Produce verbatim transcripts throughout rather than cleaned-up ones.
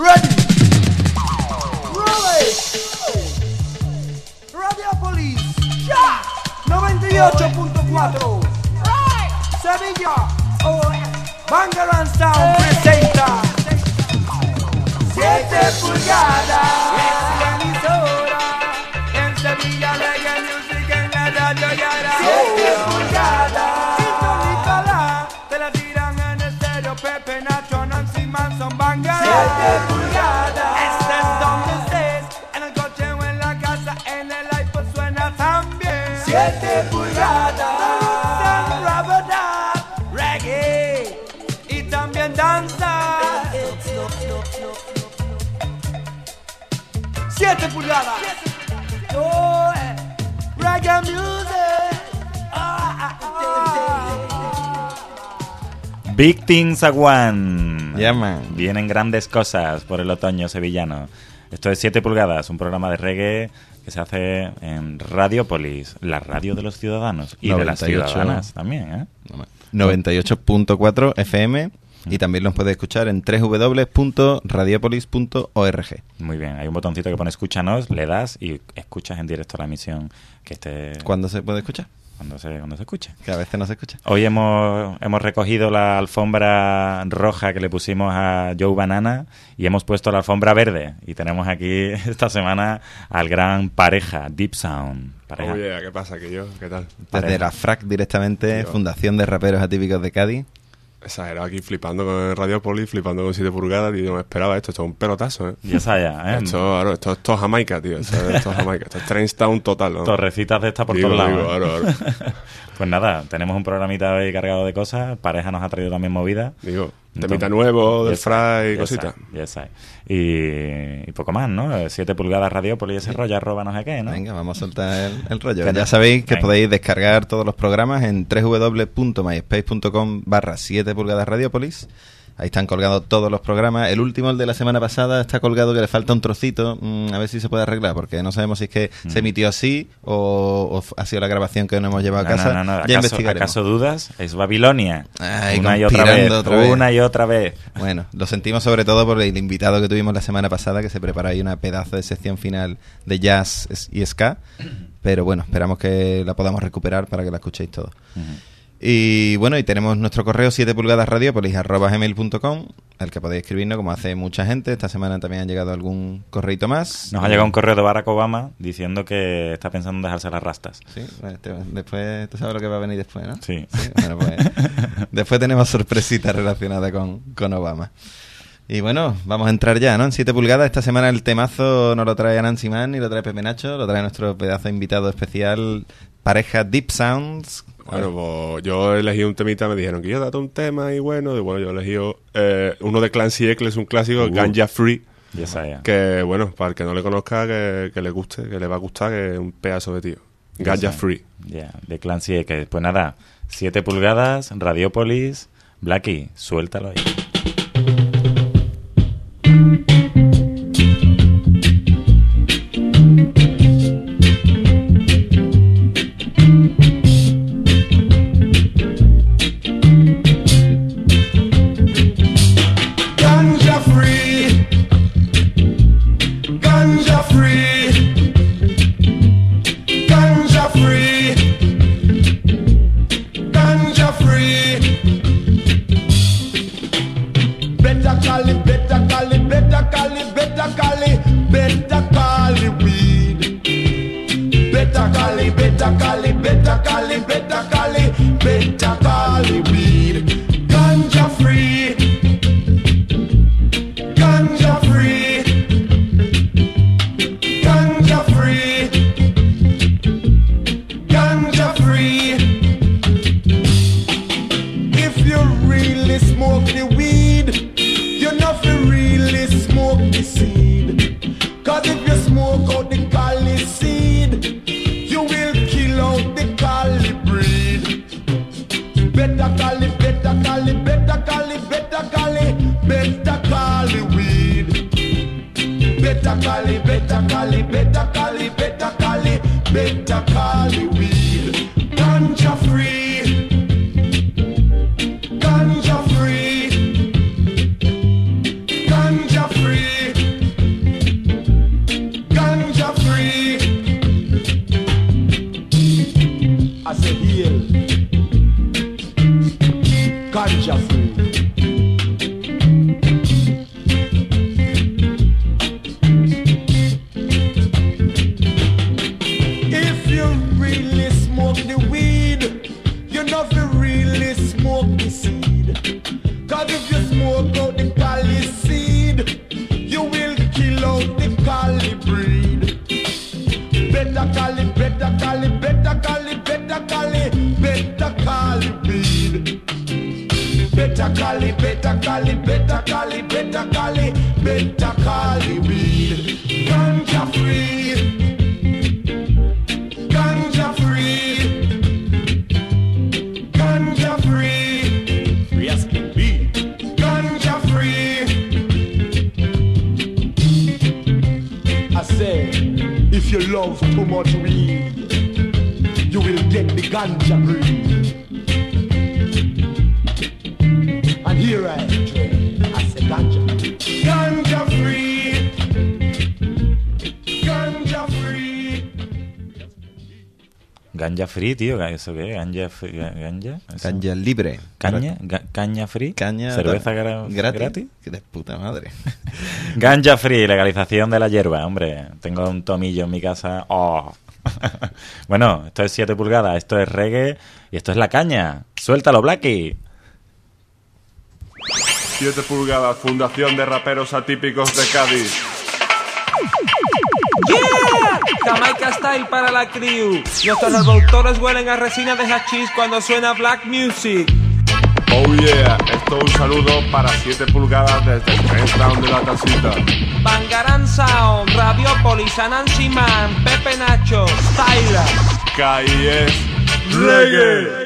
Ready. Roll. Radiopolis. Ya. noventa y ocho punto cuatro. Sevilla. Bangarang Sound presenta siete pulgadas. Es la emisora. En Sevilla Reggae Music en la radio Yara. siete pulgadas. Sintonízala. Te la tiran en el estéreo. Pepe, Nacho, Nancy, Manson, Bangarang. siete pulgadas. Estés donde estés. En el coche o en la casa. En el iPod suena también. siete pulgadas. Reggae. Y también danza. siete pulgadas. Oh, eh. Reggae music. Ah, ah, ah. Big Things a One. Yeah, man. Vienen grandes cosas por el otoño sevillano. Esto es siete pulgadas, un programa de reggae que se hace en Radiopolis, la radio de los ciudadanos y noventa y ocho de las ciudadanas también, ¿eh? noventa y ocho punto cuatro F M y también los puedes escuchar en doble u doble u doble u punto radiopolis punto org. Muy bien, hay un botoncito que pone escúchanos, le das y escuchas en directo la emisión que esté... ¿Cuándo se puede escuchar? Cuando se, cuando se escuche. Que a veces no se escucha. Hoy hemos, hemos recogido la alfombra roja que le pusimos a Joe Banana y hemos puesto la alfombra verde. Y tenemos aquí esta semana al gran Pareja, Deep Sound. Pareja. Oye, ¿qué pasa? ¿Qué yo? ¿Qué tal? Desde Pareja. la F R A C directamente, Tío. Fundación de Raperos Atípicos de Cádiz. Exagerado aquí, flipando con Radiopolis, flipando con siete pulgadas, tío. No me esperaba esto. Esto es un pelotazo, ¿eh? Y esa ya, ¿eh? Esto, claro, esto, esto es Jamaica, tío. Esto, esto es Jamaica. Esto es Trainstown total, ¿no? Torrecitas de estas por Digo, todos lados. digo, ¿eh? claro, claro. Pues nada, tenemos un programita hoy cargado de cosas. Pareja nos ha traído también movida. Digo, Entonces, temita nuevo, del yes, Fry y yes, cositas. yes, yes. Y, y poco más, ¿no? siete pulgadas Radiopolis y ese rollo arroba no sé qué, ¿no? Venga, vamos a soltar el, el rollo. Venga. Ya sabéis que Venga. podéis descargar todos los programas en doble u doble u doble u punto myspace punto com barra siete pulgadas Radiopolis. Ahí están colgados todos los programas. El último, el de la semana pasada, está colgado que le falta un trocito. Mm, a ver si se puede arreglar, porque no sabemos si es que Mm. se emitió así o, o f- ha sido la grabación que nos hemos llevado a No, casa. no, no, no. Ya ¿Acaso, investigaremos. ¿Acaso dudas? Es Babilonia. Ay, una y otra vez, conspirando otra vez. Una y otra vez. Bueno, lo sentimos sobre todo por el invitado que tuvimos la semana pasada, que se prepara ahí una pedazo de sección final de jazz y ska. Pero bueno, esperamos que la podamos recuperar para que la escuchéis todos. Ujú. Y bueno, y tenemos nuestro correo siete pulgadas radiopolis arroba gmail punto com, al que podéis escribirnos como hace mucha gente. Esta semana también han llegado algún correito más. Nos ha llegado un correo de Barack Obama diciendo que está pensando en dejarse las rastas. Sí, bueno, este- después, tú sabes lo que va a venir después, ¿no? Sí. Sí, bueno, pues después tenemos sorpresitas relacionadas con, con Obama. Y bueno, vamos a entrar ya, ¿no? En siete pulgadas. Esta semana el temazo no lo trae Nancy Man ni lo trae Pepe Nacho, lo trae nuestro pedazo de invitado especial, Pareja Deep Sounds. Bueno, pues yo elegí un temita, me dijeron que yo date un tema y bueno, y bueno, yo elegí eh, uno de Clancy Eccles, un clásico, Uh. Ganja Free, Ya sabía. que bueno, para el que no le conozca, que, que le guste, que le va a gustar, que es un pedazo de tío. Ganja Free. Ya, de Clancy que pues nada, siete pulgadas, Radiopolis, Blackie, suéltalo ahí. Ganja free, ganja free, ganja free, ganja free. Better call it, better call it, better call it, better call it, better call it weed. Better call it, better call it, better call it, better call it, better call it weed. Ganja free. Ganja free, ganja free, ganja free. If you really smoke the weed, you not fi really smoke the seed. Cause if you smoke out the cali seed, you will kill out the cali breed. Better call it, better call it, better call it, better call it, better call it weed. Better call it, better call it, better call it, better call it, better call it weed. Ganja free, ganja free, ganja free. I say heal. Ganja free. If you really smoke the weed, you know if you really smoke the seed. Cause if you smoke out the cali seed, you will kill out the cali breed. Better cali, better cali, better cali, better cali, better cali weed. Better cali, better cali, better cali, better cali, better cali weed. Ganja free, ganja free, ganja free. Free as can be. Ganja free. I say, if you love too much weed, you will get the ganja breed. And here I am, I say ganja. Ganja free. Ganja free. Ganja free, tío, ¿eso qué? Ganja, free, ganja, ¿eso? Ganja libre. Caña, ga- caña free, Caña cerveza da- gra- gratis. gratis. Que de puta madre. Ganja free, legalización de la hierba, hombre. Tengo un tomillo en mi casa. Oh. Bueno, esto es siete pulgadas, esto es reggae y esto es la caña. Suéltalo, Blackie. siete pulgadas, fundación de raperos atípicos de Cádiz. ¡Yeah! Jamaica Style para la crew. Nuestros reproductores huelen a resina de hachís cuando suena black music. Oh yeah, esto es un saludo para siete pulgadas desde el Trenchdown de la Tasita. Bangarán Sound, Radiopolis, Anansi Man, Pepe Nacho, Styler. Calle Reggae.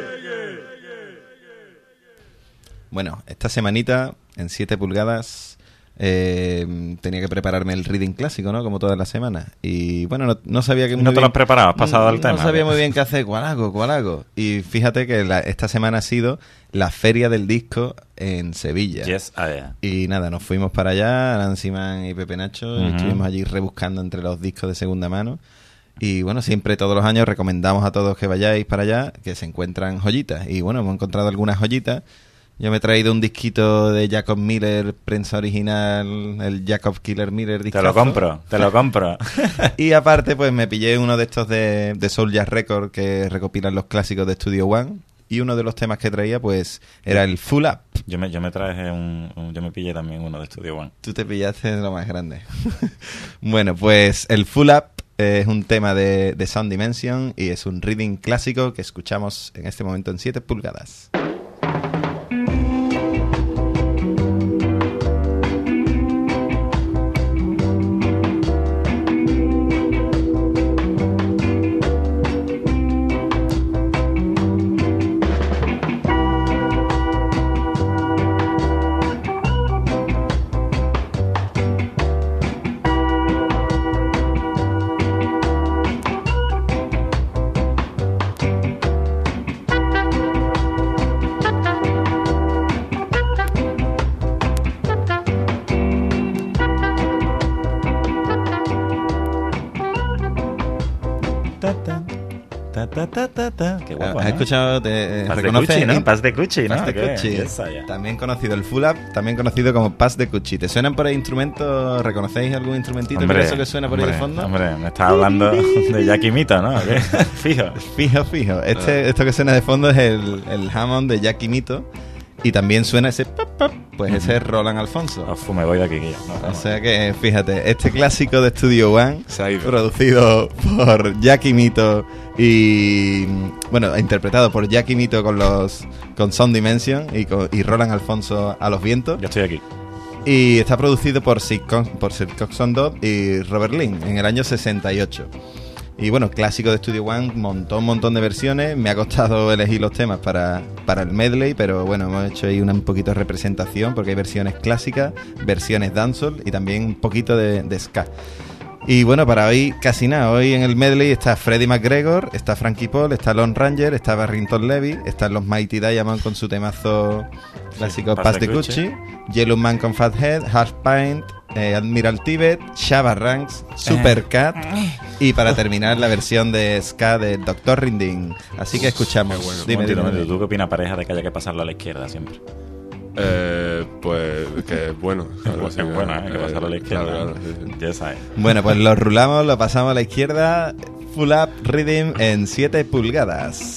Bueno, esta semanita, en siete pulgadas, eh, tenía que prepararme el reading clásico, ¿no? Como todas las semanas. Y bueno, no, no sabía que... ¿No te lo has preparado? ¿Has pasado al no tema? No sabía ¿Qué? muy bien qué hacer, cuál hago, cuál hago. Y fíjate que la- esta semana ha sido la Feria del Disco en Sevilla. Yes, a ver. Y nada, nos fuimos para allá, Nancy Man y Pepe Nacho, y Ujú. estuvimos allí rebuscando entre los discos de segunda mano. Y bueno, siempre todos los años recomendamos a todos que vayáis para allá, que se encuentran joyitas. Y bueno, hemos encontrado algunas joyitas. Yo me he traído un disquito de Jacob Miller, prensa original, el Jacob Killer Miller Te discazo. lo compro, te lo compro. Y aparte, pues me pillé uno de estos de, de Soul Jazz Records que recopilan los clásicos de Studio One. Y uno de los temas que traía, pues, era el Full Up. Yo me, yo me traje un, un- yo me pillé también uno de Studio One. Tú te pillaste lo más grande. Bueno, pues el Full Up es un tema de, de Sound Dimension y es un reading clásico que escuchamos en este momento en siete pulgadas. Ta, ta, ta, ta, ta, ta, ta. Qué guapo, ¿Has ¿no? escuchado? Te, eh, Paz de ¿reconoces? Cuchi, ¿no? Paz de Cuchi, ¿no? Paz de ¿Qué? Cuchi. Yes, I am. También conocido el Full Up, también conocido como Paz de Cuchi. ¿Te suenan por ahí instrumentos? ¿Reconocéis algún instrumentito Hombre, por eso que suena por ahí de hombre, fondo? Hombre, me estás hablando de Jackie Mito, ¿no? ¿Qué? Fijo. Fijo, fijo. Este, esto que suena de fondo es el, el Hammond de Jackie Mito. Y también suena ese pop, pop, pues ese es Roland Alfonso. Uf, me voy de aquí, que ya. No, O vamos. sea que, fíjate, este clásico de Studio One, Se ha ido. producido por Jackie Mito y, bueno, interpretado por Jackie Mito con los con Sound Dimension y, con- y Roland Alfonso a los vientos. Yo estoy aquí. Y está producido por Sir, Con- por Sir Coxsone Dodd y Robert Lynn en el año sesenta y ocho. Y bueno, clásico de Studio One, montón, montón de versiones. Me ha costado elegir los temas para, para el medley, pero bueno, hemos hecho ahí una un poquito de representación porque hay versiones clásicas, versiones dancehall y también un poquito de, de ska. Y bueno, para hoy casi nada. Hoy en el medley está Freddie McGregor, está Frankie Paul, está Lon Ranger, está Barrington Levy, están los Mighty Diamond con su temazo clásico Sí, Pass the Gucci, Yellow Man con Fat Head, Half Pint, eh, Admiral Tibet, Shabba Ranks, Supercat Y para terminar, la versión de ska de doctor Rinding. Así que escuchamos. Qué bueno. Dime, Un momentito, dime, un momentito. dime. ¿Tú qué opinas, pareja, de que haya que pasarlo a la izquierda siempre? Eh, pues que es bueno. Claro, Es bueno, ¿eh? Hay que pasarlo a la izquierda. Claro, claro, sí, sí. Ya sabes. Bueno, pues lo rulamos, lo pasamos a la izquierda. Full up rhythm en siete pulgadas.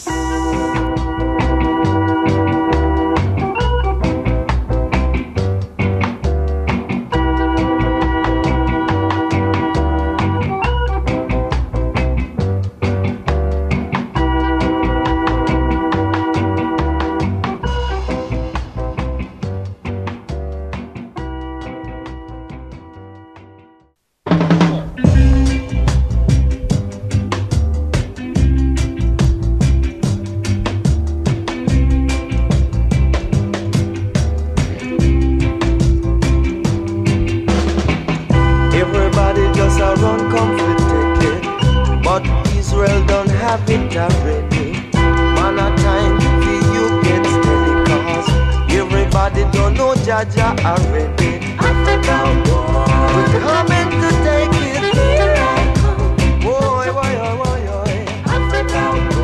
Everybody just a run comfortably, but Israel don't have it already. Man, a time for you get steady, cause everybody don't know Jaja already. Africa, we're coming to take it. Here I come. Boy, boy, boy, boy, boy. Africa,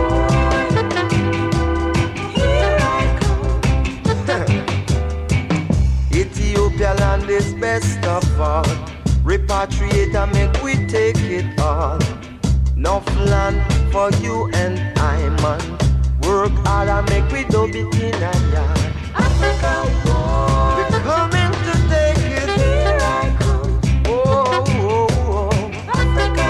here I come. Ethiopia land is best of all. Repatriate and make we take it all. Enough land for you and I, man. Work hard and make we do it in a yard. Africa, we're coming to take it. Here I come. Oh, oh, oh. Africa,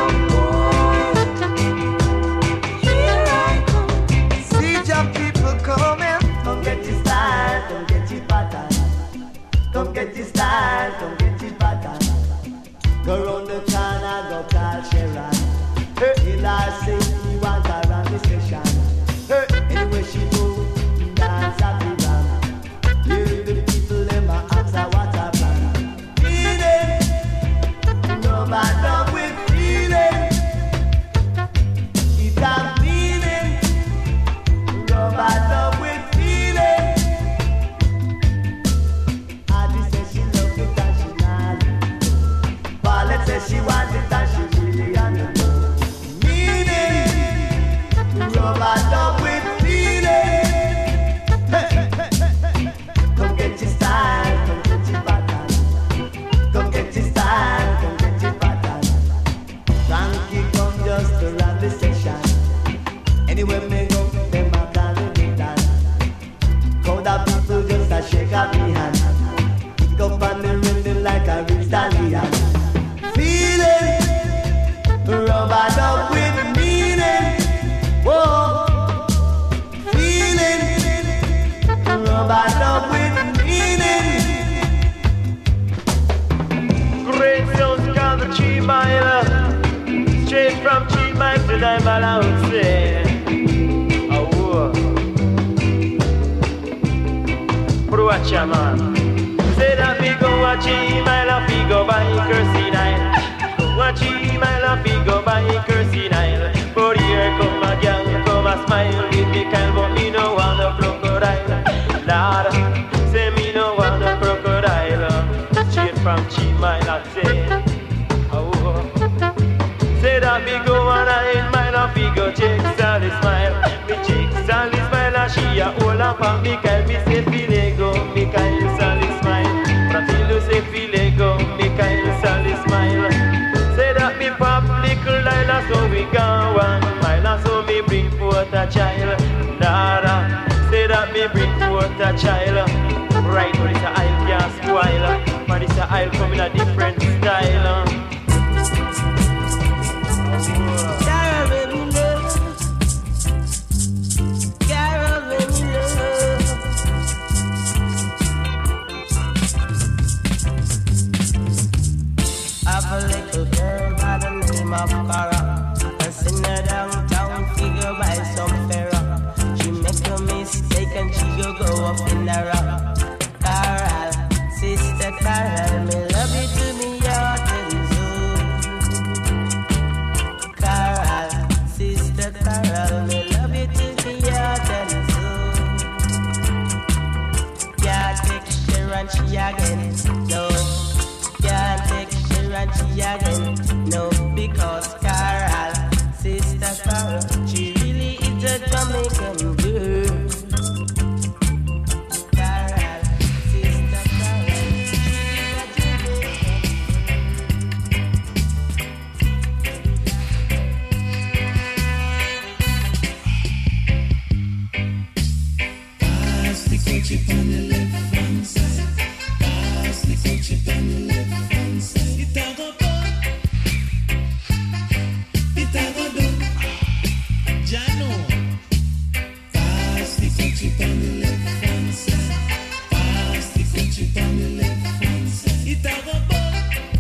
here I come. See your people coming. Come get your style, come get your pattern. Come get your style, come get your pattern. Go round the corner, go call Sharon. Hey, in our city, want her on the station. Hey, anyway she go, dance at the ram. Hear the people, them a ask her what her plan. Feeling, no matter with feeling. It's a feeling, no matter with feeling. Adi says she love it and she not. Paulette says she wants it and she really on the move. Meaning, rubber dub with feeling. Hey, hey, hey, hey. Come get your style, come get your pattern. Come get your style, come get your pattern. Frankie come just to run the session. Anywhere me go, them a call it done. Crowd of people just a shake up me hand. Pick up on the rhythm like a real stallion. Feeling, rubber dub with meaning. Whoa, feeling, rubber dub with meaning. Great sounds called the Chi Mile, straight from Chi Mile to Diamond, I would say. Oh, whoa. But watch ya, man. Say that we go a Chi Mile, we go by Kersey Nile. Watch him, I love you, go by Kersey Nile. But here come a girl, come a smile with me, kind but me no want a crocodile. Lord, say me no want a crocodile. Straight from Chi Mile, I say. Oh, say that we go on a eight mile, we go check Sally smile. Me check Sally smile, and she a hold up on me, kind me say feel go, me kind Sally smile. But I feel you say feel go, me kind Sally smile. Me pop little Lila, so we go one mile, so me bring forth a child. Dada, say that me bring forth a child. Right, but it's a aisle can't spoil. But it's a aisle come in a different style. Carol, baby, love. Carol, baby, love. I've a little girl by the name of Cara. I seen her downtown, figure by some fella. She make a mistake and she go go up in the rock. Carol, sister Carol, me love you to me heart and soul. Carol, sister Carol, me love you to me heart and soul. Can't take Sharon, she again, no. Can't take Sharon, she again, no, because Cara chip on the left hand side. Pass the chip on the left hand side. It a go bun. It a go done. Jano. Pass the chip on the left hand side. Pass the chip on the left hand side. It a go bun.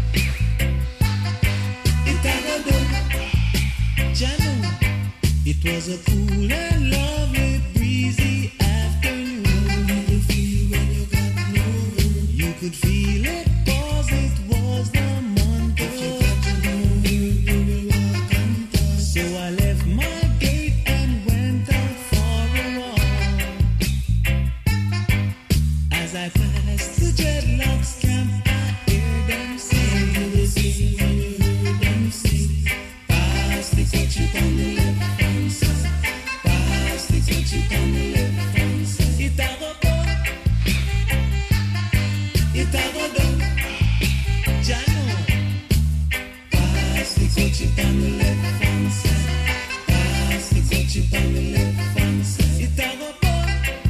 It a go done. Jano. It was a cool and lovely breezy afternoon. You could feel when you got no room. You could feel it cause it was the month of June. You will walk and talk. So I left my gate and went out for a walk. As I passed the dreadlocks camp, I hear them sing. You will sing when you hear them sing. Pass the ketchup on the left. It a go bun. It a go done. Jano. Pass the ketchup on the left hand side. Pass the ketchup on the left hand side. It a go bun.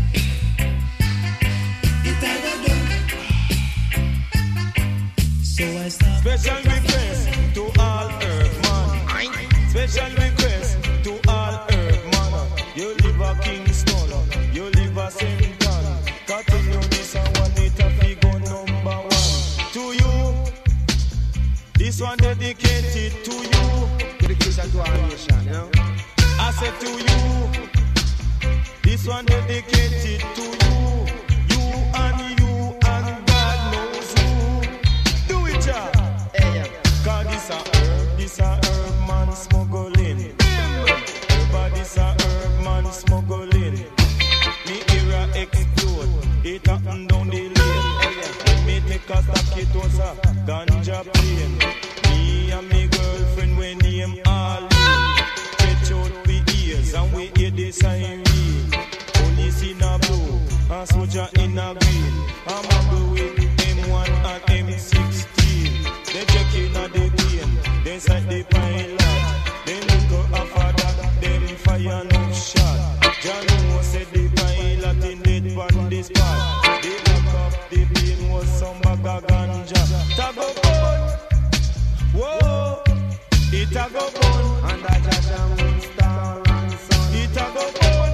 It a go done. So I stop. Special request to all Earthman. Special request to all Earthman. You live a Kingston, you live a Saint-Ann. Continue this and one it a figure number one. To you, this one dedicated to you. Dedication to our nation, yeah? I said to you, this one dedicated to you. You and you and God knows who. Do it, yeah. Hey, yeah. Cause this a herb, this a herb man smuggling. This a herb man smuggling. Me era explode. It happen down the lane. Me take a stack, it was a ganja plane. Me and me girlfriend we name Arlene. Stretch out we ears and we hear the siren. Police in a blue and soldier in a green. I'm a go with M one and M sixteen. They check in a the game. They sight the pilot. They look up for that. Them fire no shot. Jano said the pilot in dead on the spot. The back of the plane was some bag of ganja. Tago bun, whoa, it a go bun. And I just a moon star and sun. It a go bun,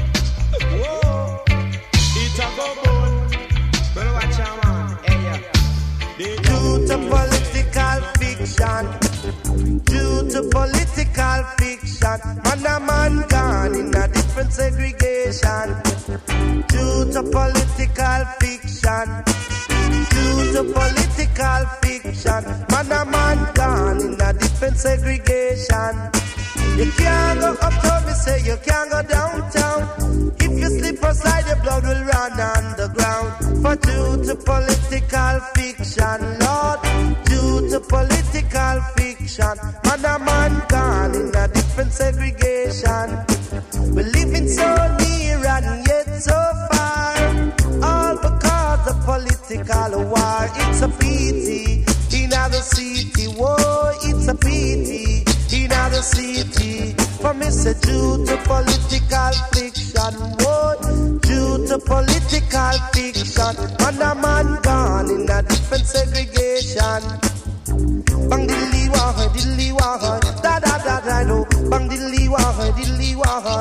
whoa, it a go bun. Well, watch out, man, hey yeah. Due to political fiction, due to political fiction, man a man gone in a different segregation. Due to political fiction, due to political fiction, man a man gone in a different segregation. You can't go uptown, me say you can't go downtown. If you slip aside, your blood will run underground. For due to political fiction, Lord, due to political fiction, man a man gone in a different segregation. We're living so near and yet so far, all because of political war. It's a pity in other city, whoa, it's a pity in other city. For me say due to political fiction, whoa, due to political fiction, man a man gone in a different segregation. Bang dilly wah, dilly wah, da da da da do. Bang dilly wah, dilly wah.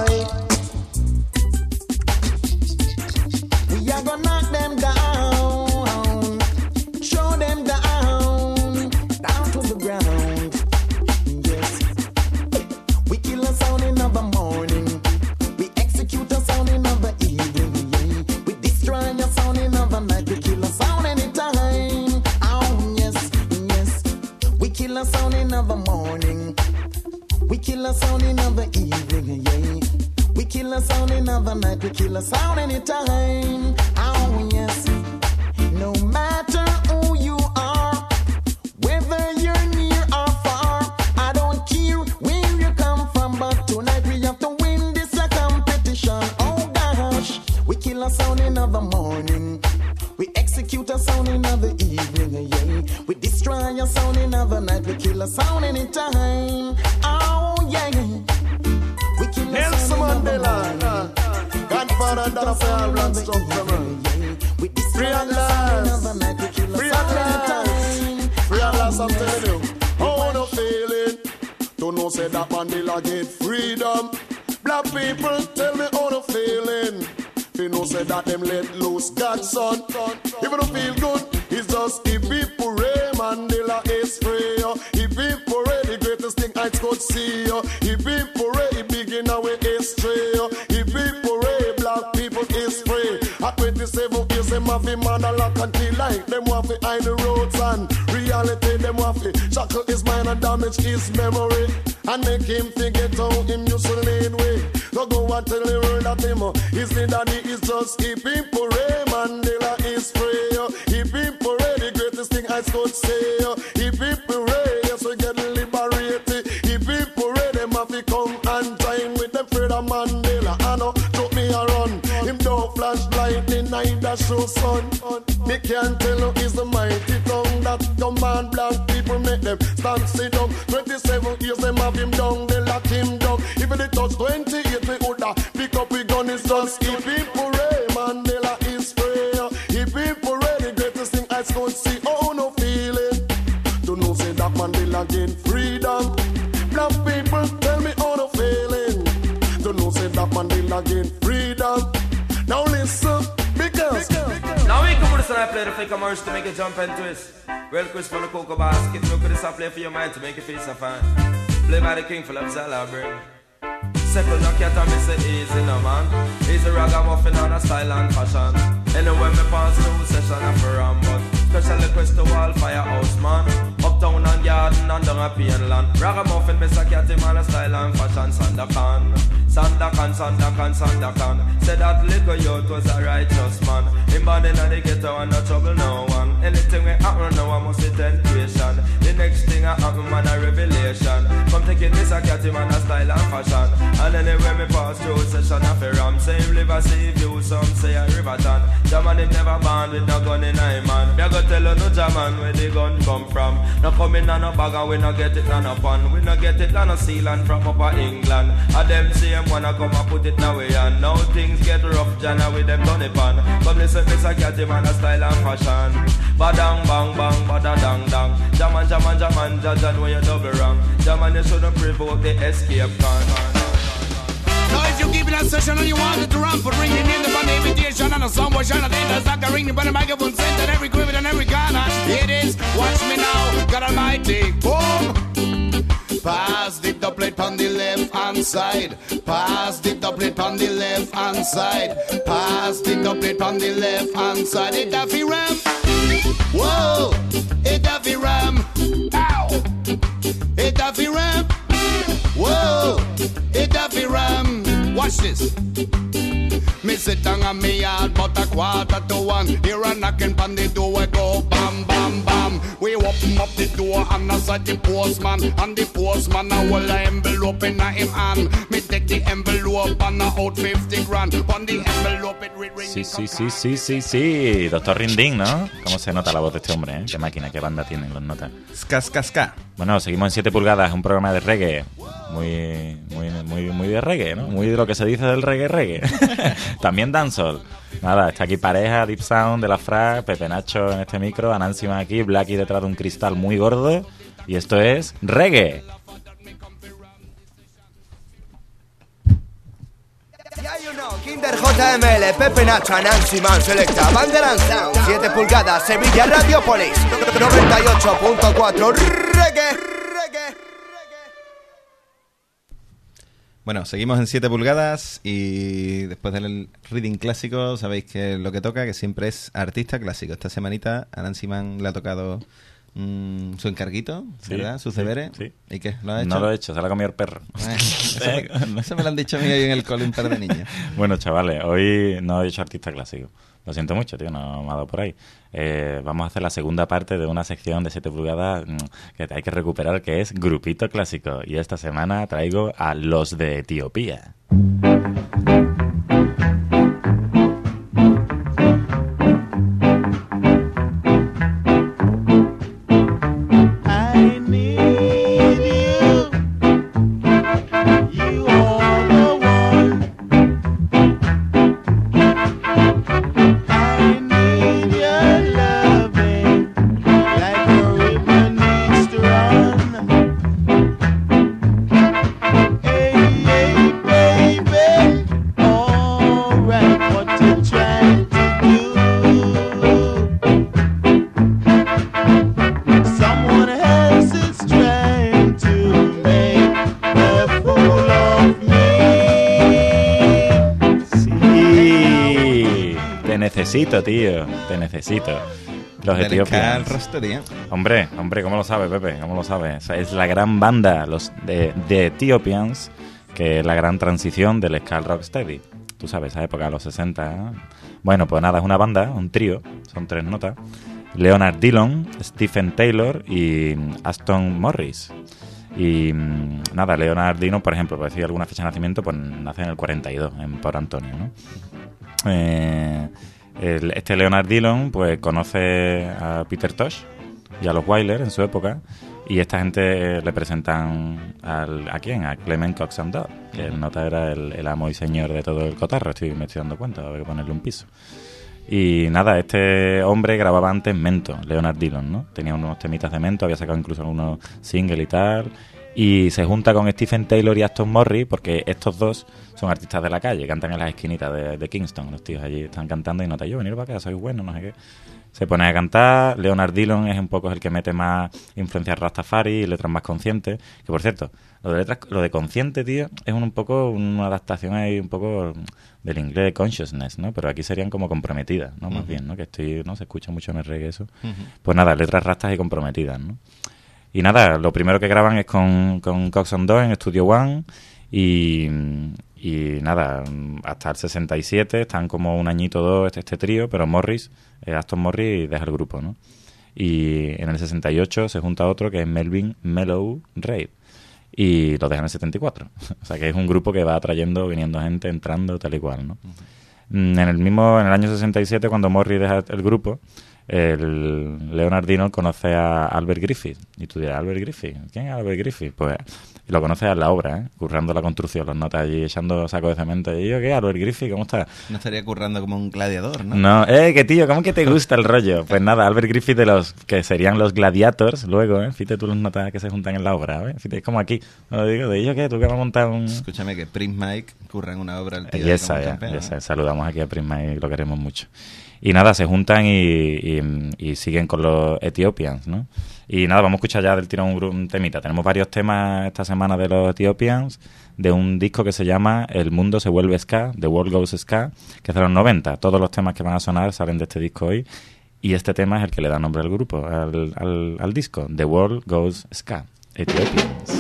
We are gonna knock them down, show them down, down to the ground. Yes, we kill a sound in the morning, we execute a sound in the evening. We destroy a sound in the night, we kill a sound anytime. Oh yes, yes, we kill a sound in the morning, we kill a sound in the evening. Yeah. We kill a sound in the night, we kill a sound anytime. Oh yes, no matter who you are, whether you're near or far, I don't care where you come from, but tonight we have to win this a competition. Oh gosh, we kill a sound in the morning, we execute a sound in the evening. Yeah, we destroy a sound in the night, we kill a sound anytime. Oh yeah. Nelson Mandela, Godfather, Donna Fair, Run Strong, that Mandela get freedom. Black people tell me how they feeling. They know say that them let loose God's son. If you don't feel good, it's just hippie hooray. Mandela is free. Hippie hooray, the greatest thing I could see. Hippie hooray, begin our history. Hippie hooray, black people is free. At twenty-seven years, them have a man a lock and kill like them want to hide the roads and reality. Them want to shackle his mind and damage his memory and make him forget how him used to lead way. So go and tell the world that him is the daddy is just hippie hooray. Mandela is free. Hippie hooray, the greatest thing I could say. Hippie hooray, yes we get liberated. Hippie hooray, them have to come and join with them freedom Mandela. I know took me a run. Him don't flash lightning, neither show sun. Me can't tell you is the mighty tongue that command black people make them stand sit down. Twenty-seven years them have him down, they lock him down. If they touch twenty-eight, we woulda pick up we gun. It's just hippie hooray, Mandela is free. Hippie hooray, the greatest thing I could see. Oh no feeling, don't know say that Mandela gain freedom. Black people tell me how no feeling. Don't know say that Mandela gain freedom. Now listen, because now we come with a play the flick merge to make it jump and twist. Well, Chris from the cocoa basket, look at this play for your mind to make it feel so fine. Play by the king full of celebrate. Second no cat and me say easy no man. Easy ragamuffin on a style and fashion. Anyway me pass through session after ram, but special request to all firehouse man. Uptown and garden and down a Pineland. Ragamuffin me say cat him on a style and fashion. Sandakan, Sandakan, Sandakan, Sandakan. Said that little youth was a righteous man. Him bad inna the ghetto and no trouble no one. Anything we happen now I must be temptation. The next thing I happen man a revelation. Come taking this a cat him on a style and fashion. And anyway me pass through session of a ram. Same liver, same view, some say a Riverton. Jaman him never born with no gun in him man. Me a go tell you no Jaman where the gun come from. No come in on no bag and we no get it on no pan. We no get it on no Sealand from upper England. And them same wanna come and put it now way and now things get rough Jana with them done pan. Come listen Miss a cat him on a style and fashion. Badang bang bang bada dang dang. Jaman Jaman Jaman Jajan where you double wrong. Jaman you shouldn't provoke the escape can. Now if you keep in that session and you want it to run for ringing in the band invitation and a song was shot, then there's like a ringing by the microphone center and every quiver and every corner. It is, watch me now, God Almighty, boom. Pass the doublet on the left hand side. Pass the doublet on the left hand side. Pass the doublet on the left hand side. It a fi ram. Whoa, it a fi ram. Ow, it a fi ram. Whoa, it a fi ram. Watch this. Me sit down on me yard, but a quarter to one. Here a knocking on the door, we go bam, bam, bam. We open up the door and I saw the postman. And the postman a hold a envelope in a him hand. Me take the envelope and a out fifty grand. On the envelope it read ring. Sí, sí, sí, sí, sí, sí. Doctor Rinding, ¿no? ¿Cómo se nota la voz de este hombre, eh? Qué máquina, qué banda tienen los notas. Ska, ska, ska. Bueno, seguimos en siete pulgadas, un programa de reggae. Muy, muy, muy, muy de reggae, ¿no? Muy de lo que se dice del reggae, reggae. También dancehall. Nada, está aquí pareja, Deep Sound de la Fra, Pepe Nacho en este micro, Anansi aquí, Blacky detrás de un cristal muy gordo. Y esto es reggae. Ya you know, Kinder J M L, Pepe Nacho, Anansi Man, Selecta, Banderan Sound, siete pulgadas, Sevilla, Radiopolis, noventa y ocho punto cuatro, reggae, reggae. Bueno, seguimos en siete pulgadas y después del reading clásico sabéis que lo que toca, que siempre es artista clásico. Esta semanita a Nancy Mann le ha tocado mmm, su encarguito, sí, ¿verdad? Su sí, cebere. sí. ¿Y qué? ¿Lo ha hecho? No lo he hecho, se lo ha comido el perro. eso, me, eso me lo han dicho a mí ahí en el cole un par de niños. Bueno, chavales, hoy no he hecho artista clásico. Lo siento mucho, tío, no me ha dado por ahí. Eh, vamos a hacer la segunda parte de una sección de siete pulgadas mmm, que hay que recuperar, que es Grupito Clásico. Y esta semana traigo a los de Etiopía. necesito, tío. Te necesito. Los Del Ethiopians. ska al rostería. Hombre, hombre, ¿cómo lo sabes, Pepe? ¿Cómo lo sabes? O sea, es la gran banda los de, de Ethiopians, que es la gran transición del ska al rocksteady. Tú sabes, esa época, los sesenta. ¿eh? Bueno, pues nada, es una banda, un trío, son tres notas. Leonard Dillon, Stephen Taylor y Aston Morris. Y nada, Leonard Dillon, por ejemplo, por decir alguna fecha de nacimiento, pues nace en el cuarenta y dos, en Port Antonio, ¿no? Eh... El, este Leonard Dillon pues conoce a Peter Tosh y a los Wailers en su época, y esta gente le presentan al, ¿a quién? A Clement Cox and Dove, que el nota era el, el amo y señor de todo el cotarro. Estoy, me estoy dando cuenta, voy a ponerle un piso. Y nada, este hombre grababa antes Mento, Leonard Dillon, ¿no? Tenía unos temitas de Mento, había sacado incluso algunos singles y tal. Y se junta con Stephen Taylor y Aston Morris porque estos dos son artistas de la calle, cantan en las esquinitas de, de Kingston. Los tíos allí están cantando y nota yo, venir para acá, soy bueno, no sé qué. Se pone a cantar. Leonard Dillon es un poco el que mete más influencias Rastafari y letras más conscientes. Que por cierto, lo de letras, lo de consciente, tío, es un, un poco una adaptación ahí un poco del inglés consciousness, ¿no? Pero aquí serían como comprometidas, ¿no? Más uh-huh. bien, ¿no? Que estoy, no se escucha mucho en el reggae eso. Uh-huh. Pues nada, letras rastas y comprometidas, ¿no? Y nada, lo primero que graban es con, con Cox and Dove en Studio One y, y nada, hasta el sesenta y siete están como un añito o dos este, este trío, pero Morris, eh, Aston Morris deja el grupo, ¿no? Y en el sesenta y ocho se junta otro que es Melvin Mellow Reid y lo dejan en el setenta y cuatro. O sea que es un grupo que va atrayendo, viniendo gente, entrando, tal y cual, ¿no? Uh-huh. En el mismo, en el año sesenta y siete, cuando Morris deja el grupo, el Leonard Dillon conoce a Albert Griffith. Y tú dirás, ¿Albert Griffith? ¿Quién es Albert Griffith? Pues lo conoces en la obra, ¿eh? Currando la construcción, las notas allí, echando saco de cemento. Y yo, ¿qué? Albert Griffith, ¿cómo estás? No estaría currando como un gladiador, ¿no? No, eh, que tío, ¿cómo que te gusta el rollo? Pues nada, Albert Griffith de los que serían los Gladiators, luego, ¿eh? Fíjate tú las notas que se juntan en la obra, ¿eh? Fíjate, es como aquí. No digo, de ellos, ¿qué? ¿Tú que vas a montar un...? Escúchame, que Prince Mike curra en una obra el tío. Y esa, ya, campeón, esa, ¿eh? Saludamos aquí a Prince Mike, lo queremos mucho. Y nada, se juntan y, y, y siguen con los Ethiopians, ¿no? Y nada, vamos a escuchar ya del tirón un, un temita. Tenemos varios temas esta semana de los Ethiopians, de un disco que se llama El mundo se vuelve ska, The World Goes Ska, que es de los noventa. Todos los temas que van a sonar salen de este disco hoy. Y este tema es el que le da nombre al grupo, al, al, al disco, The World Goes Ska, Ethiopians.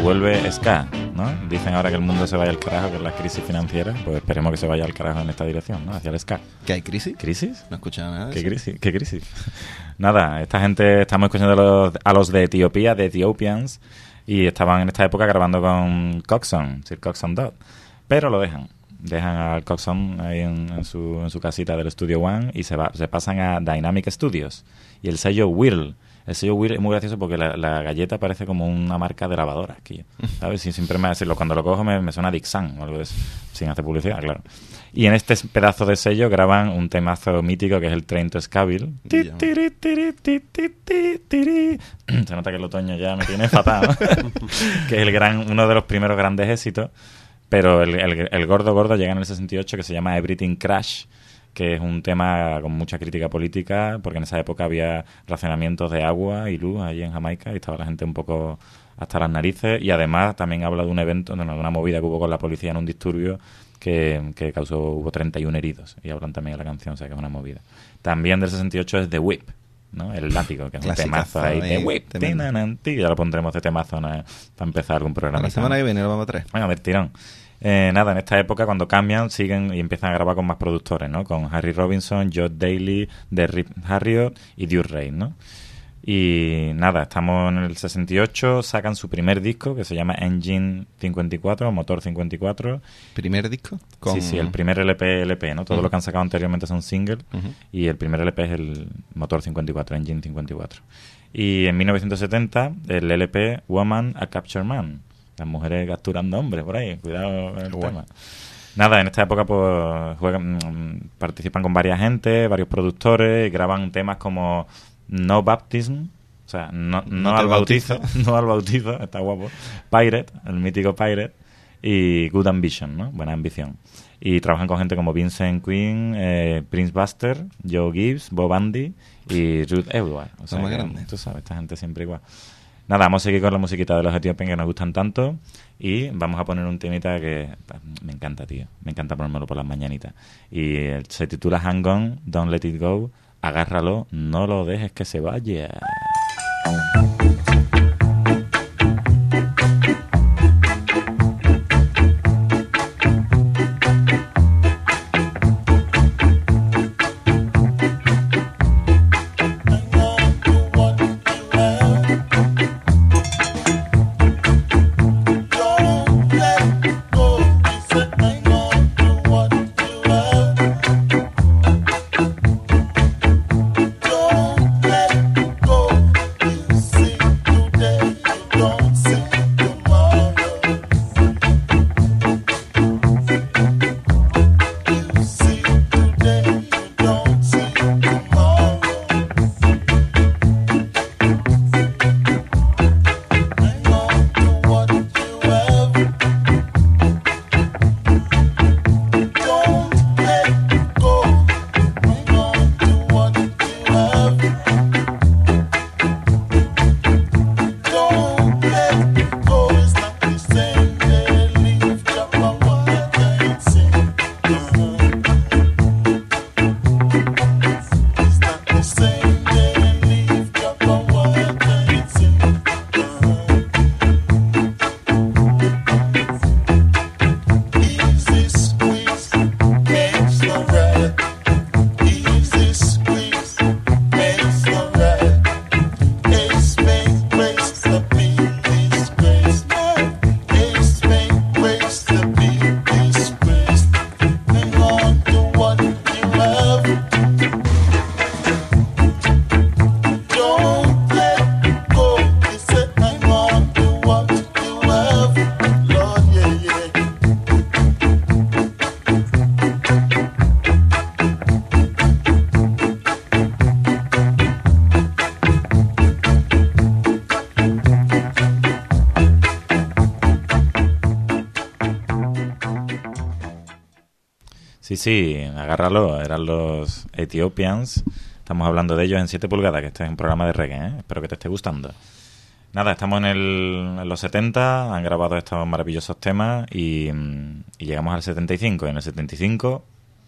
vuelve ska, ¿no? Dicen ahora que el mundo se vaya al carajo, que es la crisis financiera, pues esperemos que se vaya al carajo en esta dirección, ¿no? Hacia el ska. ¿Que hay crisis? ¿Crisis? No he escuchado nada de ¿Qué eso. crisis? ¿Qué crisis? Nada, esta gente, estamos escuchando a los, a los de Etiopía, de Ethiopians, y estaban en esta época grabando con Coxon, Sir Coxon Dodd, pero lo dejan. Dejan al Coxon ahí en, en, su, en su casita del Studio One y se va, se pasan a Dynamic Studios y el sello Whirl. El sello Whirl es muy gracioso porque la, la galleta parece como una marca de lavadoras, ¿sabes? Y siempre me decirlo, cuando lo cojo me, me suena Dixon o algo de eso, sin hacer publicidad, claro. Y en este pedazo de sello graban un temazo mítico que es el Train to Scaville. Se nota que el otoño ya me tiene fatal, ¿no? Que es el gran, uno de los primeros grandes éxitos. Pero el, el, el gordo gordo llega en el sesenta y ocho, que se llama Everything Crash, que es un tema con mucha crítica política, porque en esa época había racionamientos de agua y luz allí en Jamaica y estaba la gente un poco hasta las narices. Y además también habla de un evento, de una, de una movida que hubo con la policía en un disturbio que, que causó, hubo treinta y uno heridos. Y hablan también de la canción, o sea que es una movida. También del sesenta y ocho es The Whip, ¿no? El látigo, que es un temazo ahí. The Whip, y ya lo pondremos de temazo, ¿no? Para empezar algún programa. La semana que viene lo vamos a traer. Venga, a ver, tirón. Eh, nada, en esta época cuando cambian siguen y empiezan a grabar con más productores, ¿no? Con Harry Robinson, Joe Daly, Derrick Harriott y Duke Reid, ¿no? Y nada, estamos en el sesenta y ocho, sacan su primer disco que se llama Engine cincuenta y cuatro, Motor cincuenta y cuatro. ¿Primer disco? Con... Sí, sí, el primer L P, L P, ¿no? Todo uh-huh. lo que han sacado anteriormente son singles uh-huh. y el primer L P es el Motor cincuenta y cuatro, Engine cincuenta y cuatro. Y en mil novecientos setenta el L P Woman a Capture Man. Las mujeres capturando hombres por ahí, cuidado con el Qué tema. Bueno. Nada, en esta época pues juegan, participan con varias gente, varios productores, y graban temas como No Baptism, o sea, no, no, no al bautizo, bautizo, no al bautizo, está guapo. Pirate, el mítico Pirate, y Good Ambition, ¿no? Buena ambición. Y trabajan con gente como Vincent Quinn, eh, Prince Buster, Joe Gibbs, Bob Andy y Ruth Edwards. O sea, más que, grandes. Tú sabes, esta gente siempre igual. Nada, vamos a seguir con la musiquita de los Ethiopians que nos gustan tanto y vamos a poner un temita que me encanta, tío. Me encanta ponérmelo por las mañanitas. Y se titula Hang On, Don't Let It Go. Agárralo, no lo dejes que se vaya. Sí, sí, agárralo. Eran los Ethiopians. Estamos hablando de ellos en siete pulgadas, que este es un programa de reggae, ¿eh? Espero que te esté gustando. Nada, estamos en, el, en los setenta, han grabado estos maravillosos temas y, y llegamos al setenta y cinco. Y en el setenta y cinco,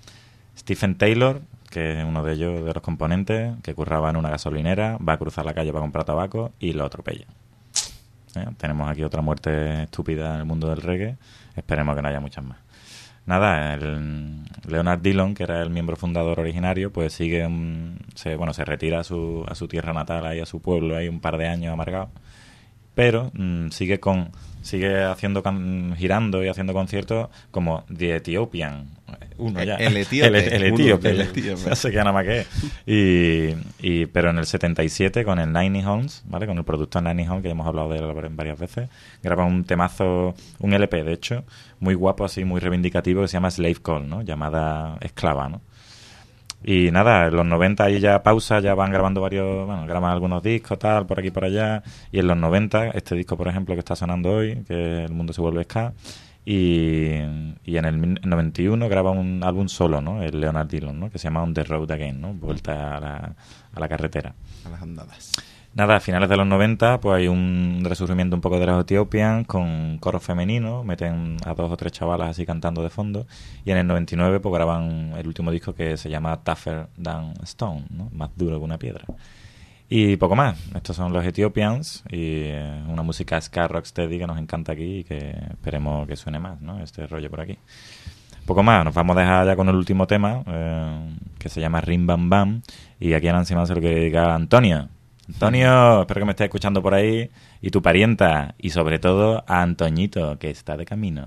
Stephen Taylor, que es uno de ellos, de los componentes, que curraba en una gasolinera, va a cruzar la calle para comprar tabaco y lo atropella. ¿eh? Tenemos aquí otra muerte estúpida en el mundo del reggae. Esperemos que no haya muchas más. Nada, el Leonard Dillon, que era el miembro fundador originario, pues sigue, um, se, bueno, se retira a su, a su tierra natal, ahí a su pueblo, ahí un par de años amargado, pero um, sigue con sigue haciendo can, girando y haciendo conciertos como The Ethiopian, uno ya, el etíope, el, el etíope, el etíope. ya sé que nada más que es. Y, y, pero en el setenta y siete con el Niney Holmes, ¿vale? Con el productor Niney Holmes, que ya hemos hablado de él varias veces, graba un temazo, un L P de hecho, muy guapo, así muy reivindicativo, que se llama Slave Call, ¿no? Llamada esclava, ¿no? Y nada, en los noventa ahí ya pausa, ya van grabando varios, bueno, graban algunos discos, tal, por aquí por allá, y en los noventa, este disco, por ejemplo, que está sonando hoy, que El mundo se vuelve ska, y, y en el noventa y uno graba un álbum solo, ¿no? El Leonard Dillon, ¿no? Que se llama On the Road Again, ¿no? Vuelta a la, a la carretera. A las andadas. Nada, a finales de los noventa, pues hay un resurgimiento un poco de los Ethiopians con coros femeninos, meten a dos o tres chavalas así cantando de fondo, y en el noventa y nueve pues graban el último disco que se llama Tougher Than Stone, ¿no? Más duro que una piedra. Y poco más. Estos son los Ethiopians y eh, una música ska rocksteady que nos encanta aquí y que esperemos que suene más, ¿no? Este rollo por aquí. Poco más, nos vamos a dejar ya con el último tema, eh, que se llama Rim Bam Bam, y aquí a Nancy Man se lo quiere dedicar a Antonio. Antonio, espero que me estés escuchando por ahí, y tu parienta, y sobre todo a Antoñito, que está de camino.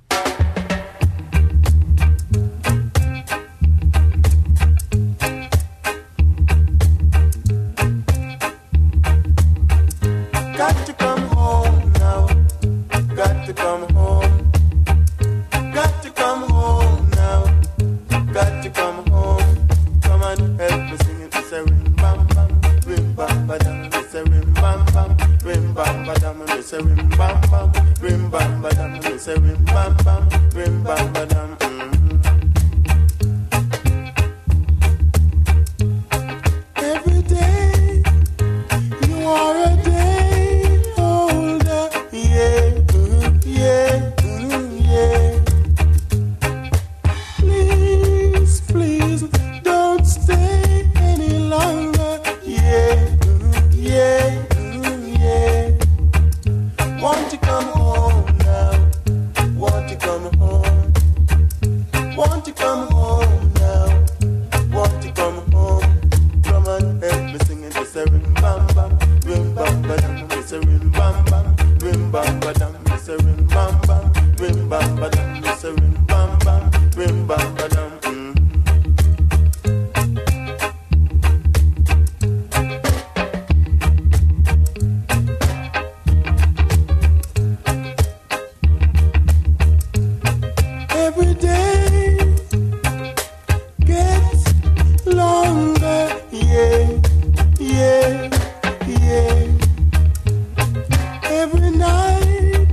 Got to come home now. Got to come home. Got to come home now. Got to come home. Come and help me sing it. It's a rim bam bam, rim bam ba dam. It's a rim bam bam, rim bam ba dam. It's a rim bam bam, rim bam ba dam. It's a rim bam bam, rim bam ba dam. Every day you are a day older, yeah, mm, yeah, mm, yeah. Please, please, don't stay any longer, yeah, mm, yeah, mm, yeah. Want to come home now, want to come home, want to come home now, want to come home. Come on, help me sing it, it's a rim bam bam, rim bam ba dam, it's a rim bam bam, rim bam ba dam, it's a rim bam bam, rim bam ba dam, it's a rim bam bam, rim bam ba dam. Every day gets longer, yeah, yeah, yeah. Every night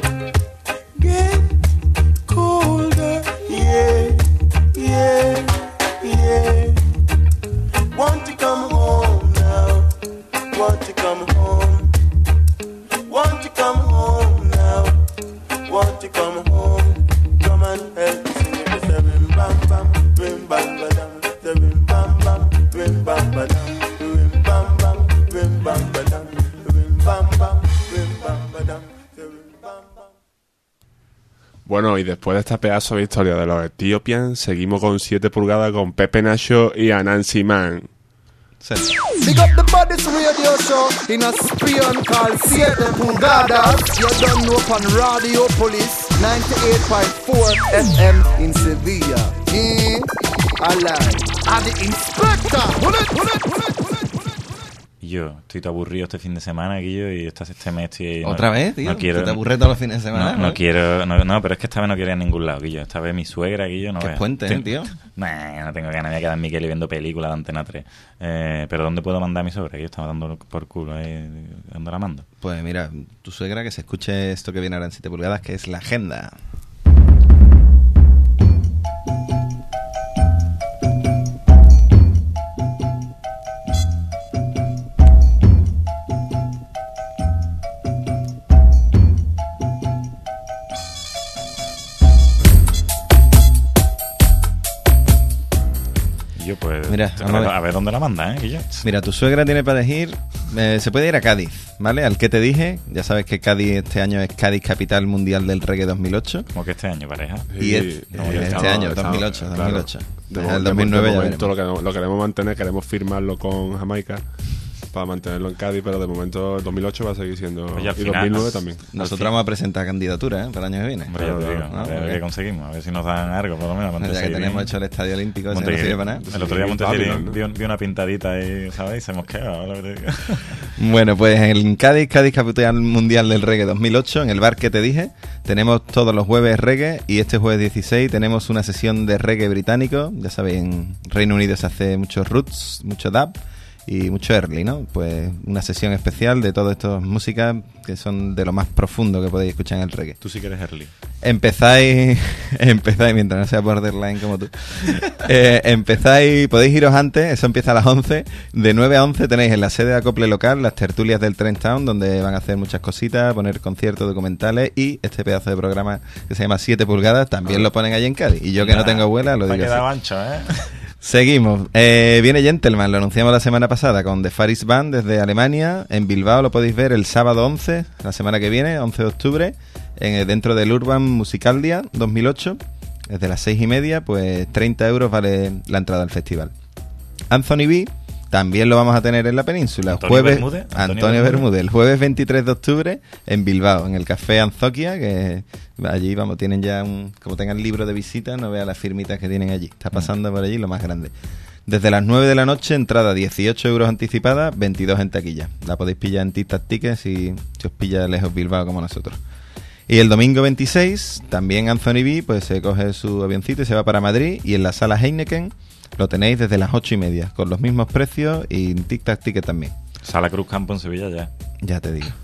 gets colder, yeah, yeah, yeah. Want to come home now, want to come home, want to come home now, want to come home. Come and help me sing it, it's a rim bam bam, rim bam ba dam, the rim bam bam, rim bam ba dam, rim bam bam, rim bam ba dam, rim bam bam, rim bam ba dam, the rim bam bam. Bueno, y después de esta pedazo de historia de los Ethiopians, seguimos con siete pulgadas con Pepe Nacho y Anansi Man. Big up the Bodies Radio Show in a spion called siete pulgadas. You don't know upon Radio Police ninety-eight point four F M in Sevilla. Mm, alive. And the inspector. Bullet, bullet, bullet, bullet, bullet. Y yo estoy todo aburrido este fin de semana, Guillo, y esta, este mes estoy... ¿Otra no, vez, tío? No quiero, ¿Te aburres todos los fines de semana? No, no, no quiero... No, no, pero es que esta vez no quiero ir a ningún lado, Guillo. Esta vez mi suegra, Guillo, no ¿Qué veas. puente, Ten- tío? Nah, no tengo ganas, me voy a quedar en Miquel y viendo películas de Antena tres. Eh, pero ¿dónde puedo mandar a mi suegra? Guillo, estaba dando por culo ahí. ¿Dónde la mando? Pues mira, tu suegra, que se escuche esto que viene ahora en siete pulgadas, que es La Agenda. Y yo, pues... Mira, a, vamos a ver, ver. a ver dónde la manda, ¿eh, Guillo? Mira, tu suegra tiene para elegir eh, se puede ir a Cádiz, ¿vale? Al que te dije, ya sabes que Cádiz este año es Cádiz Capital Mundial del Reggae dos mil ocho. Como que este año, pareja. Y Sí, es- no, eh, ya este estamos- año, estamos- dos mil ocho, claro. dos mil ocho. De, En el de- dos mil nueve de ya momento lo, veremos. que, lo queremos mantener, queremos firmarlo con Jamaica para mantenerlo en Cádiz, pero de momento dos mil ocho va a seguir siendo... Oye, al y final- dos mil nueve también. Nosotros vamos a presentar candidatura, ¿eh? Para el año que viene. Hombre, ya te digo, ¿no? a ver Porque qué conseguimos, a ver si nos dan algo, por lo menos. ya que Montesirí. tenemos hecho el Estadio Olímpico, ese no Montevideo. sirve para nada. El otro día Montesirí Babylon, ¿no? vio, vio una pintadita ahí, ¿sabes? Y se mosqueaba, lo que te digo. Bueno, pues en Cádiz, Cádiz Capital Mundial del Reggae dos mil ocho, en el bar que te dije, tenemos todos los jueves reggae y este jueves dieciséis tenemos una sesión de reggae británico. Ya sabéis, en Reino Unido se hace mucho roots, mucho dub y mucho early, ¿no? Pues una sesión especial de todas estas músicas que son de lo más profundo que podéis escuchar en el reggae. Tú sí que eres early. Empezáis, empezáis mientras no sea borderline como tú. Eh, empezáis, podéis iros antes, eso empieza a las once. De nueve a once tenéis en la sede de acople local las tertulias del Trent Town, donde van a hacer muchas cositas, poner conciertos documentales y este pedazo de programa que se llama siete pulgadas también lo ponen allí en Cádiz. Y yo que no tengo abuela lo Me ha digo quedado así. ancho, ¿eh? Seguimos. Eh, viene Gentleman, lo anunciamos la semana pasada con The Faris Band desde Alemania. En Bilbao lo podéis ver el sábado once, la semana que viene, once de octubre, en, dentro del Urban Musicaldia dos mil ocho. Desde las seis y media, pues treinta euros vale la entrada al festival. Anthony B también lo vamos a tener en la península. ¿Antonio jueves, Bermúdez? Antonio, ¿Antonio Bermúdez. Bermúdez? El jueves veintitrés de octubre en Bilbao, en el Café Anzoquia, que allí, vamos, tienen ya un... Como tengan libro de visita, no vean las firmitas que tienen allí. Está pasando por allí lo más grande. Desde las nueve de la noche, entrada dieciocho euros anticipada, veintidós en taquilla. La podéis pillar en Tic-Tac Tickets si, si os pilla lejos Bilbao como nosotros. Y el domingo veintiséis, también Anthony B pues se coge su avioncito y se va para Madrid. Y en la sala Heineken lo tenéis desde las ocho y media, con los mismos precios y en Tic-Tac Ticket también. Sala Cruz Campo en Sevilla ya. Ya te digo.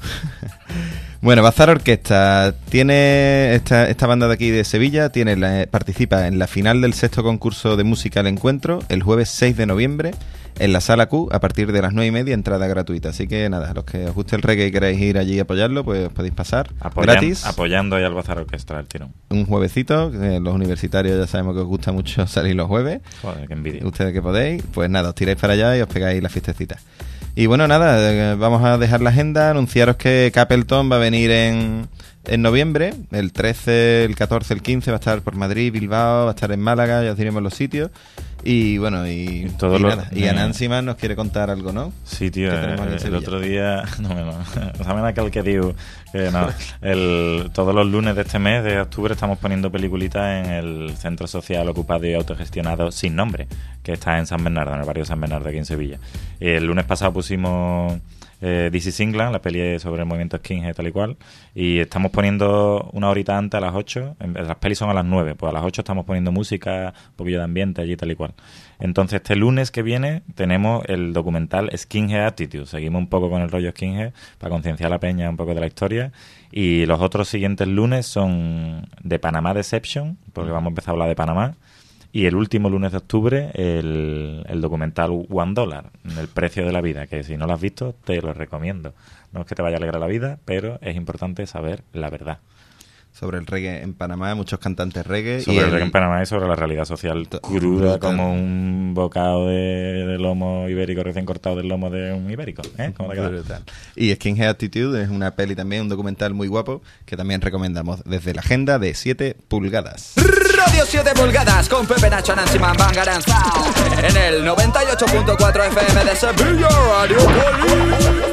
Bueno, Bazar Orquesta tiene esta, esta banda de aquí de Sevilla, tiene la, participa en la final del sexto concurso de música El Encuentro el jueves seis de noviembre en la Sala Q a partir de las nueve y media, entrada gratuita. Así que nada, los que os guste el reggae y queréis ir allí a apoyarlo, pues podéis pasar Apoyan- gratis. Apoyando ahí al Bazar Orquestra el tirón. Un juevesito, que los universitarios ya sabemos que os gusta mucho salir los jueves. Joder, qué envidia. Ustedes que podéis, pues nada, os tiráis para allá y os pegáis la fiestecita. Y bueno, nada, eh, vamos a dejar la agenda, anunciaros que Capleton va a venir en, en noviembre, el trece, el catorce, el quince va a estar por Madrid, Bilbao, va a estar en Málaga, ya os diremos los sitios. Y bueno, y, Y todo y lo- nada, y eh, Nancy más nos quiere contar algo, ¿no? Sí, tío, que tenemos aquí en el, el Sevilla. otro día, no me lo, saben aquel que digo, que no, el, todos los lunes de este mes de octubre estamos poniendo peliculitas en el centro social ocupado y autogestionado Sin Nombre, que está en San Bernardo, en el barrio San Bernardo aquí en Sevilla. El lunes pasado pusimos eh, This is England, la peli sobre el movimiento skinhead tal y cual, y estamos poniendo una horita antes a las ocho, en- las pelis son a las nueve, pues a las ocho estamos poniendo música, un poquillo de ambiente allí tal y cual. Entonces este lunes que viene tenemos el documental Skinhead Attitude, seguimos un poco con el rollo skinhead para concienciar a la peña un poco de la historia, y los otros siguientes lunes son de Panamá Deception, porque vamos a empezar a hablar de Panamá, y el último lunes de octubre el, el documental One Dollar, el precio de la vida, que si no lo has visto te lo recomiendo. No es que te vaya a alegrar la vida, pero es importante saber la verdad. Sobre el reggae en Panamá, muchos cantantes reggae. Sobre y el el- reggae en Panamá y sobre la realidad social To- cruda, brutal. como un bocado de, de lomo ibérico recién cortado del lomo de un ibérico. ¿Eh? ¿Cómo te queda? Brutal. Y Skinhead Attitude es una peli también, un documental muy guapo que también recomendamos desde la agenda de siete pulgadas. Radio siete pulgadas con Pepe Nacho, Nancy Man, Bangarang Sound. En el noventa y ocho punto cuatro F M de Sevilla, Radio Poli.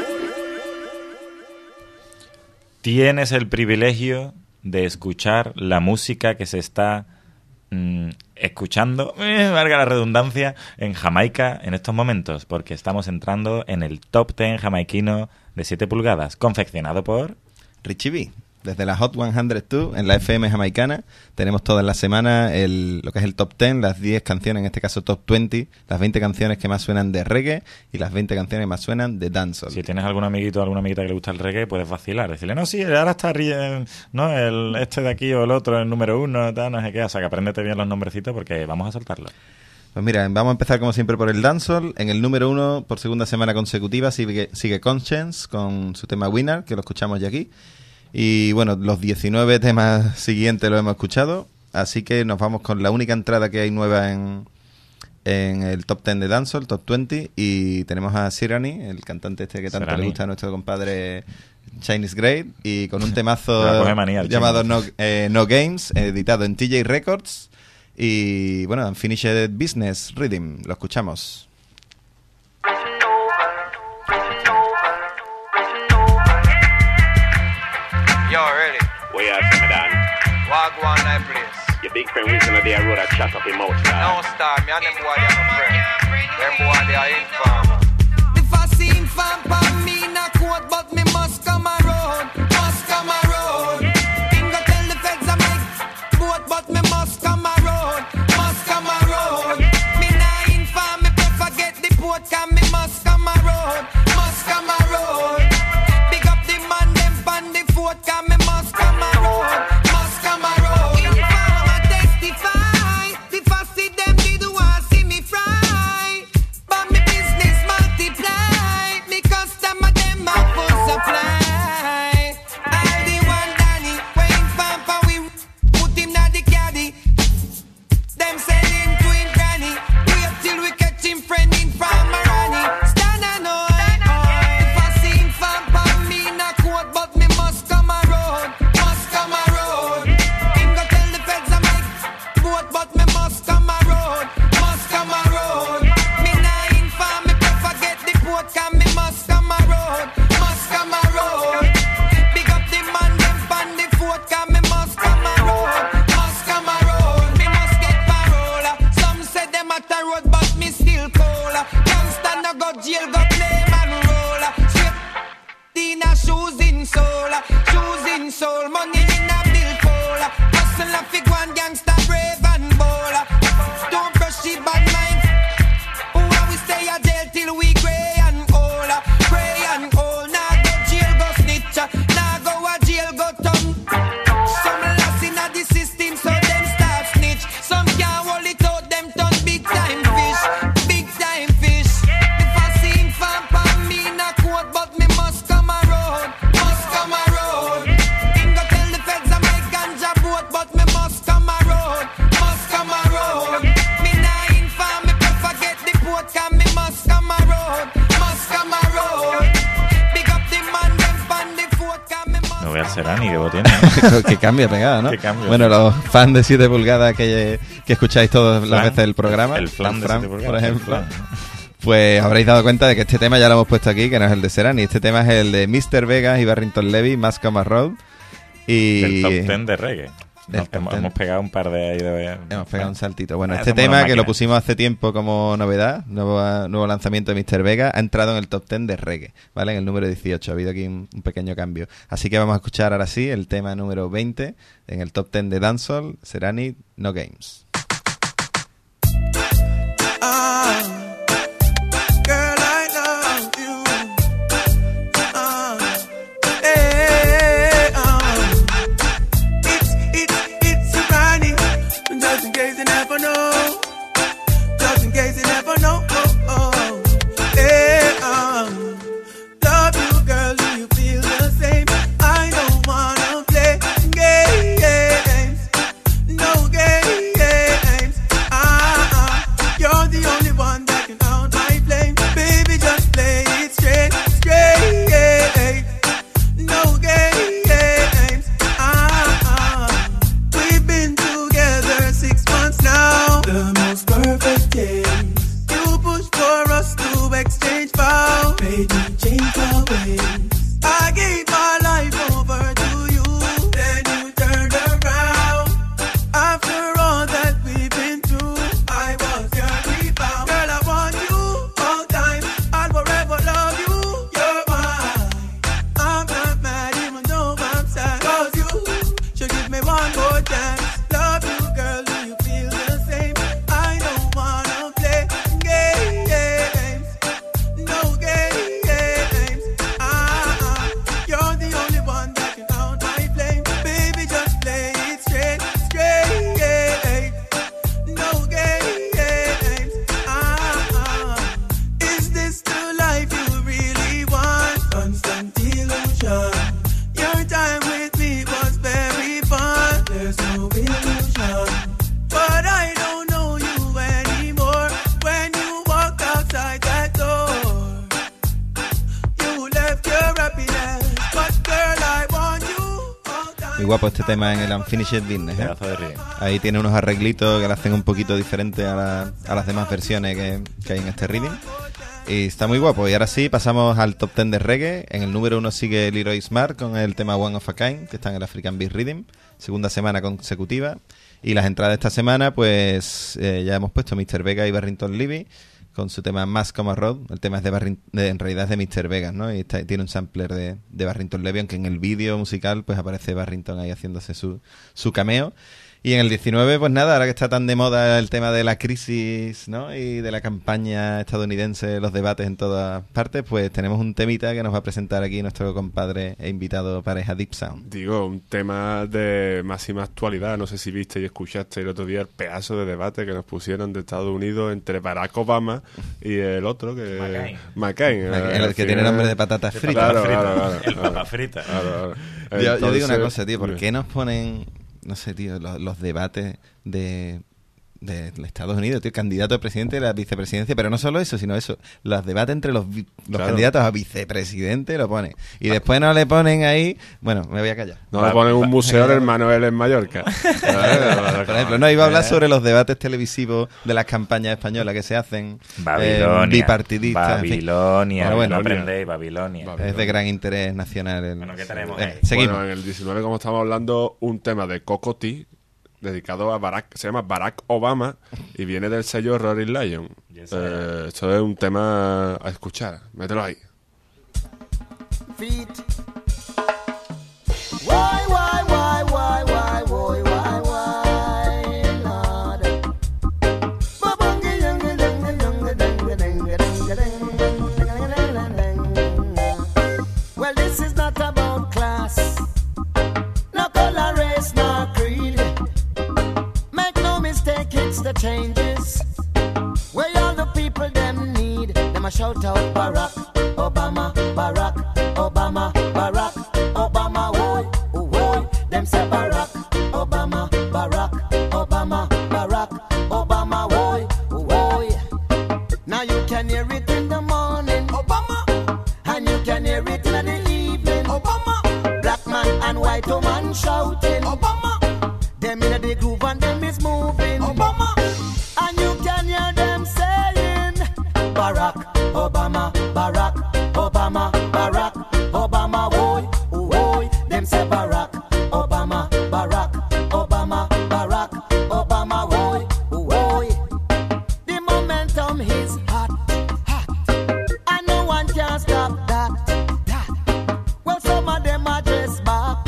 Tienes el privilegio de escuchar la música que se está mm, escuchando, eh, valga la redundancia, en Jamaica en estos momentos, porque estamos entrando en el top diez jamaiquino de siete pulgadas, confeccionado por... Richie B. Desde la Hot ciento dos en la F M jamaicana tenemos todas las semanas el, lo que es el top diez, las diez canciones, en este caso top veinte, las veinte canciones que más suenan de reggae y las veinte canciones que más suenan de dancehall. Si tienes algún amiguito o alguna amiguita que le gusta el reggae, puedes vacilar. Decirle, no, sí, ahora está ri- no el este de aquí o el otro, el número uno, tal, no sé qué. O sea, que apréndete bien los nombrecitos porque vamos a soltarlos. Pues mira, vamos a empezar como siempre por el dancehall. En el número uno, por segunda semana consecutiva, sigue, sigue Conscience con su tema Winner, que lo escuchamos ya aquí. Y bueno, los diecinueve temas siguientes los hemos escuchado, así que nos vamos con la única entrada que hay nueva en, en el top ten de Dancehall, top veinte, y tenemos a Sirani, el cantante este que tanto Sirani. le gusta a nuestro compadre Chinese Great, y con un Me temazo la coge manía el llamado chino. no, eh, No Games, editado en T J Records, y bueno, Unfinished Business Rhythm, lo escuchamos. Yo, ready? Where you at, some of that? Walk one night, please. Your big friend Wilson of the road a chat up him out. No star, me and them boy they are my friend. Them boy they are inform. If I see him fan pan me na quote, but me must come around, must come around. Him go tell the feds I make boat, but me must come around, must come around. Me na inform, me prefer get the port, can me must come around, must come around. Big up the man them pan the fort, can me must come around, must come around. Inform I testify, if I see them they do I see me fry. But me business multiply, me customer them a full supply. All the one Danny, when him pamper we put him na the caddy. Them sell him to him granny, wait till we catch him friend in from Marani. Stand and oi, oi. If I see him pamper me na quote, but me must come around, must come around. Him go tell the feds I make boat, but me must come around, must come around. Me na inform, me prefer get the port, can me must come around, must come around. Big up the man them pan the fort, can me must come around, must come around. Me must get parola. Some say them at the road, but me still cola. Gangsta no go jail, go play man roller. Straight Tina shoes in soul, shoes in soul, money in a bill folder. Hustle a fig one gangsta brave and bold. Don't brush the bad mind. Who are we stay a jail till we grey and old, grey and old. Nah go jail, go snitch, nah go a jail, go tongue. Some lost in a the system, so them start snitch. Some can't hold it out, them turn big time fish, big time fish. If I see him fan pan me na quote, but me must come around, must come around. Him go tell the feds I make ganja boat, but me must come around, must come around. Me na inform, me prefer get the port, can me must come around, must come around. Big up the man them pan the fort, can me must. No voy al Serani, que vos tienes. Que cambia pegada, ¿no? Qué cambio. Bueno, los fans de siete pulgadas que, que escucháis todas las Flan. veces del programa, El flan de Fran, siete pulgadas, por el ejemplo, flan. pues habréis dado cuenta de que este tema ya lo hemos puesto aquí, que no es el de Serani. Este tema es el de mister Vegas y Barrington Levy, Must Come Road. Y Del top ten de reggae. Del Nos- top hemos, ten. hemos pegado un par de ahí de... Hemos pegado un saltito. Bueno, Ah, este somos tema una que lo máquina. pusimos hace tiempo como novedad, nuevo, nuevo lanzamiento de mister Vega, ha entrado en el top ten de reggae, ¿vale? En el número dieciocho. Ha habido aquí un, un pequeño cambio. Así que vamos a escuchar ahora sí el tema número veinte en el top ten de Dancehall, Serani, No Games. Ah, girl, I love you. Ah, eh, ah. It's, it's, it's a Ronnie. Just in case you never know. Just in case you never know. Oh, oh. Eh, ah. Love you, girl. Do you feel the same? I don't wanna play games. No games. guapo este tema en el Unfinished Business, ¿eh? Pedazo de ritmo. Ahí tiene unos arreglitos que le hacen un poquito diferente a, la- a las demás versiones que, que hay en este rhythm. Y está muy guapo. Y ahora sí, pasamos al top ten de reggae. En el número uno sigue Leroy Smart con el tema One of a Kind, que está en el African Beat Rhythm. Segunda semana consecutiva. Y las entradas de esta semana, pues eh, ya hemos puesto mister Vega y Barrington Levy con su tema Más como Road. El tema es de, Barrin- de en realidad es de mister Vegas, ¿no? Y está- tiene un sampler de, de Barrington Levy, aunque en el vídeo musical pues aparece Barrington ahí haciéndose su, su cameo. Y en el diecinueve, pues nada, ahora que está tan de moda el tema de la crisis, ¿no? Y de la campaña estadounidense, los debates en todas partes, pues tenemos un temita que nos va a presentar aquí nuestro compadre e invitado pareja Deep Sound. Digo, un tema de máxima actualidad. No sé si viste y escuchaste el otro día el pedazo de debate que nos pusieron de Estados Unidos entre Barack Obama y el otro que... McCain. McCain. El, el que tiene nombre de patatas De fritas. patatas Claro, fritas. claro, claro, El claro. papa frita. Claro, claro. Yo, yo digo una Entonces, cosa, tío, ¿por dime. qué nos ponen, no sé, tío, los, los debates de, de, de Estados Unidos, tío, candidato a presidente de la vicepresidencia, pero no solo eso, sino eso, los debates entre los, vi- los Claro. candidatos a vicepresidente lo ponen. Y después no le ponen ahí, bueno, me voy a callar. No le ponen un museo del Manuel en Mallorca. Por ejemplo, no, iba a hablar sobre los debates televisivos de las campañas españolas que se hacen, Babilonia. eh, bipartidistas. en fin. Babilonia. Pero bueno, no aprendéis, Babilonia. es de gran interés nacional. el- Bueno, ¿qué tenemos? Eh, Eh, seguimos. Bueno, en el diecinueve, como estamos hablando, un tema de Coco T, dedicado a Barack, se llama Barack Obama y viene del sello Rolling Lion. Yes, Eh, esto es un tema a escuchar. Mételo ahí. Feet. Why, why, why, why, why, why, why, why, Lord? Well, this is not about class, no color, race, no creed. Make no mistake, it's the changes where all the people them need. Them a shout out Barack Obama, Barack Obama, Barack Obama, woy, oh, woy. Them say Barack Obama, Barack Obama, Barack Obama, woy, oh, woy. Now you can hear it in the morning, Obama, and you can hear it in the evening, Obama. Black man and white woman shouting, Obama. Them in the groove and them is moving, Obama. And you can hear them saying, Barack Obama, Barack Obama, Barack Obama, woy, oh, woy. Them say Barack Obama, Barack Obama, Barack Obama, woy, oh, woy. The momentum is hot, hot, and no one can stop that, that. Well, some of them are dressed back,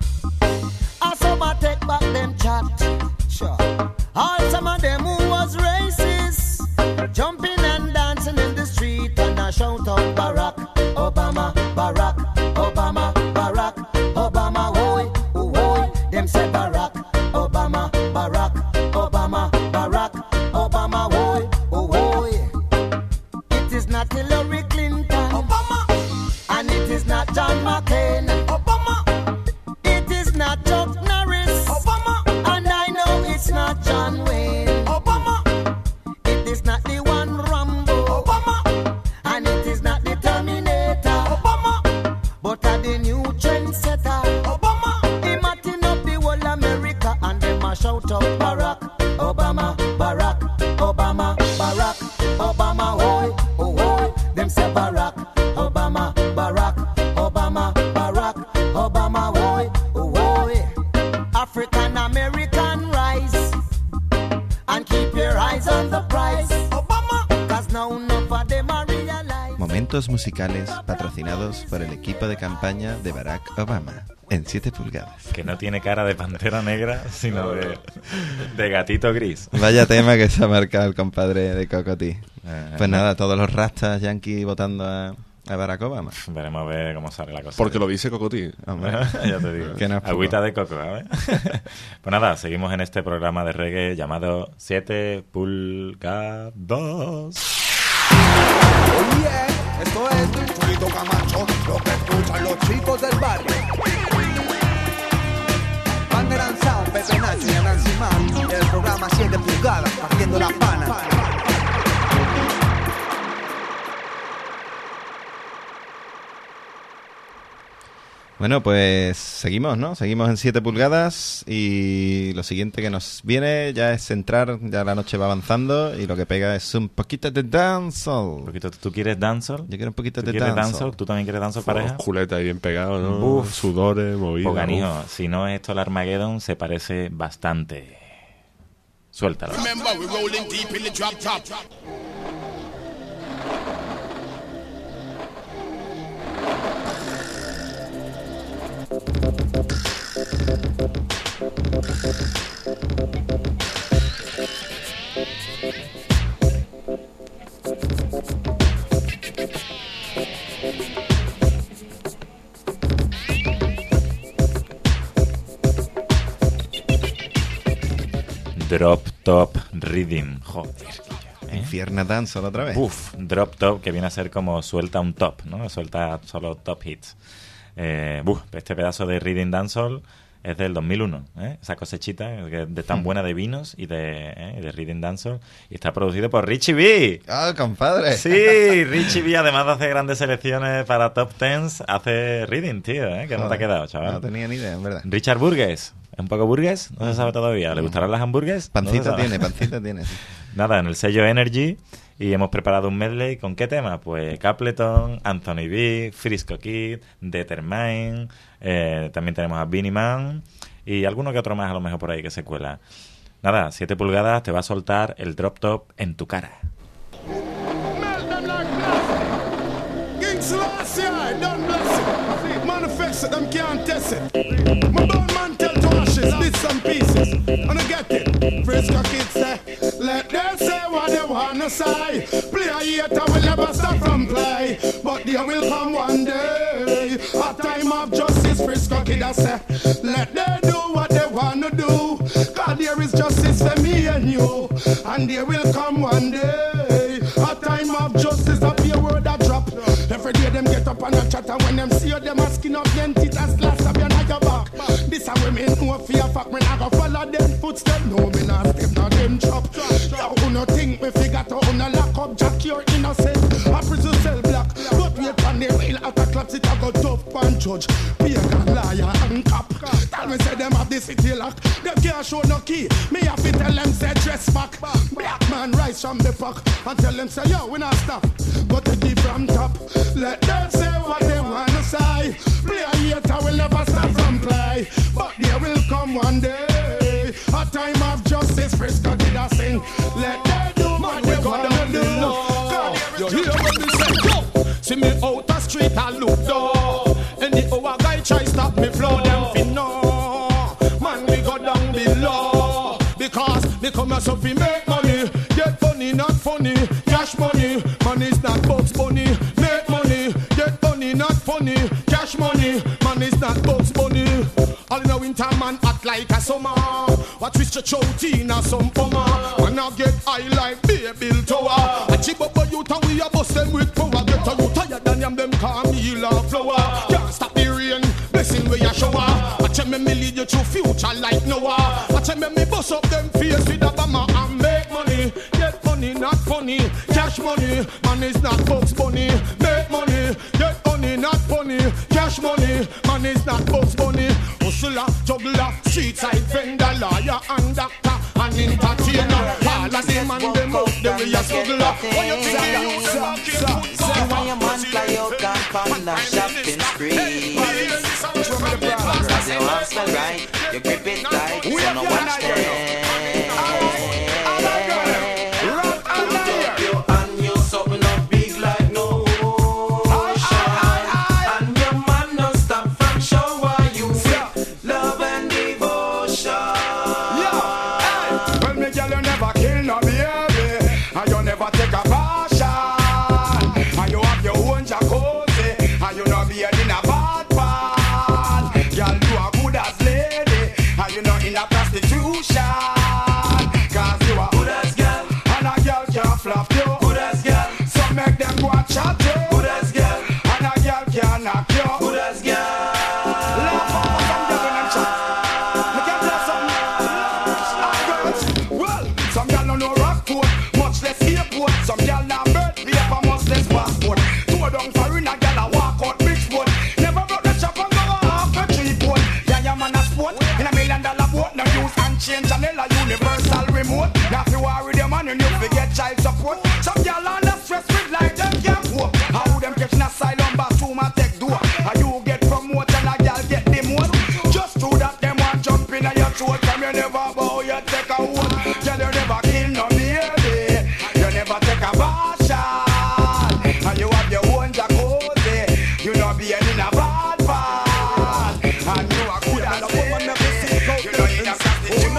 and some are take back them chat. Sure. All some of them who was racist, jumping and dancing in the street, and I shout out Barack Obama, Barack Obama, Barack Obama, woy, oh, woy. Them say Barack Obama, Barack Obama, Barack Obama, woy, oh, woy. It is not Hillary Clinton, Obama, and it is not John McCain, Obama. It is not Chuck Norris, Obama, and I know it's not John Wayne, Obama. It is not the one Rambo, Obama, and it is not the Terminator, Obama, but are the new trendsetter, Obama. He matting up the whole America, and them a shout out Barack Obama, Barack Obama, Barack Obama, woy, oh, woy. Them say Barack Obama, Barack Obama, Barack Obama, woy, oh, woy. African American rise, and keep your eyes on the prize, Obama, cause now enough of them are realize. Momentos musicales patrocinados por el equipo de campaña de Barack Obama en siete pulgadas. Que no tiene cara de pantera negra, sino de, de gatito gris. Vaya tema que se ha marcado el compadre de Cocotí. Eh, Pues nada, todos los rastas yankees votando a, a Barack Obama. Veremos a ver cómo sale la cosa. Porque lo dice Cocotí. Hombre, Ya te digo. que no es poco. Agüita de coco, ¿sabes? Pues nada, seguimos en este programa de reggae llamado siete pulgadas. Oye, esto es Chulito Camacho, lo que escuchan los chicos del barrio. Banderan Sound, Pepe Nacho y Nancy Man, el programa siete pulgadas, partiendo la pana. Bueno, pues seguimos, ¿no? Seguimos en siete pulgadas y lo siguiente que nos viene ya es entrar, ya la noche va avanzando y lo que pega es un poquito de dancehall. Un poquito, ¿tú quieres dancehall? Yo quiero un poquito ¿Tú de quieres dancehall. dancehall? ¿Tú también quieres dancehall, pareja? Culeta ahí bien pegado, ¿no? Uf. Sudores, movidas. Pues, canijo, si no es esto el Armageddon, se parece bastante. Suéltalo. Remember, we rolling deep in the drop top. Drop Top Rhythm. Joder. ¿eh? Infierna dancehall otra vez. Uf, Drop Top, que viene a ser como suelta un top, ¿no? Suelta solo top hits. Eh, uf, este pedazo de Rhythm Dancehall es del dos mil uno, ¿eh? Esa cosechita de, de tan buena de vinos y de, ¿eh? de Rhythm Dancehall. Y está producido por Richie B. ¡Ah, compadre! Sí, Richie B, además de hacer grandes selecciones para top tens, hace Rhythm, tío, ¿eh? Que no te ha quedado, chaval. No tenía ni idea, en verdad. Richard Burgess. ¿Es un poco burgués? No se sabe todavía. ¿Le gustarán las hamburguesas? Pancita no tiene, pancita tiene. Sí. Nada, en el sello Energy. Y hemos preparado un medley. ¿Con qué tema? Pues Capleton, Anthony B, Frisco Kid, Determine. Eh, también tenemos a Beanie Man. Y alguno que otro más a lo mejor por ahí que se cuela. Nada, siete pulgadas te va a soltar el drop top en tu cara. Manifest it, them can't test it. My bone man tell to ashes, bits and pieces. And I get it. Frisco Kid say, let them say what they wanna say. Play a hater will never stop from play. But there will come one day, a time of justice. Frisco Kid I say, let them do what they wanna do. God, there is justice for me and you. And there will come one day, a time of justice. Up your word a drop. Every day them get up and a chat, and when them see you, them a skin up them teeth as glass up your your back. This a women know fear fuck me, I go follow them footsteps. No, me not step now them chop. Yo, who no think me figure to own a lock up jack, you're innocent. I prison cell black, but wait on the rail at a claps, it a go tough pan judge. Pagan liar and cop. Tell me say them have the city lock. Them can't show no key. Me have to tell them say dress back. Black man rise from the pack and tell them say yo we not stop. But the deep from top. Let them say what they wanna say. Play a hater will never stop from play. But there will come one day, a time of justice. Frisco did a sing. Let them do what they wanna do. You hear what me say? Yo, see me out the street and look down. Any other guy try stop me flow, them fin no. Man, we go down below. Because me come as up we make money. Get funny, not funny. Cash money, money's not Bugs Bunny. Make money, get funny, not funny. Cash money, money's not Bugs Bunny. All in the winter man act like a summer. What twist your throat in a some bummer. When I get high like Baybill Tower. I chip up a youth and we a bust them with power. Get a youth tired than them, them call me love flower. Can't stop the rain, blessing where you shower. Watch me me lead you through future like Noah. Watch me me bust up them face with a bomber and make money. Get money, not funny. Cash money, money's not Bugs Bunny. Make money, get money, not funny. Cash money, money's not Bugs Bunny. Hustler, juggler, street side vendor, lawyer and doctor and entertainer. All of them and them out there we a smuggler. What you think they use them back in food? See why your man fly out and pan the shopping spree. Cause you have style right, you grip it tight, so no watch them. Never brought the chop and go million dollar boat. No use and change channel a universal remote. Now if you are with your man, you need to get child support. Some girl under stress with like them can't cope. How them catching asylum bathroom and take door. How you get promoted and a girl get demoted. Just through that them want jump in your throat. Come you never bow, you take a hold. Girl you never kill no baby. You never take a bad shot. And you have your own jacuzzi. You know being in a bad part. And you are good at it. You know in a prostitution.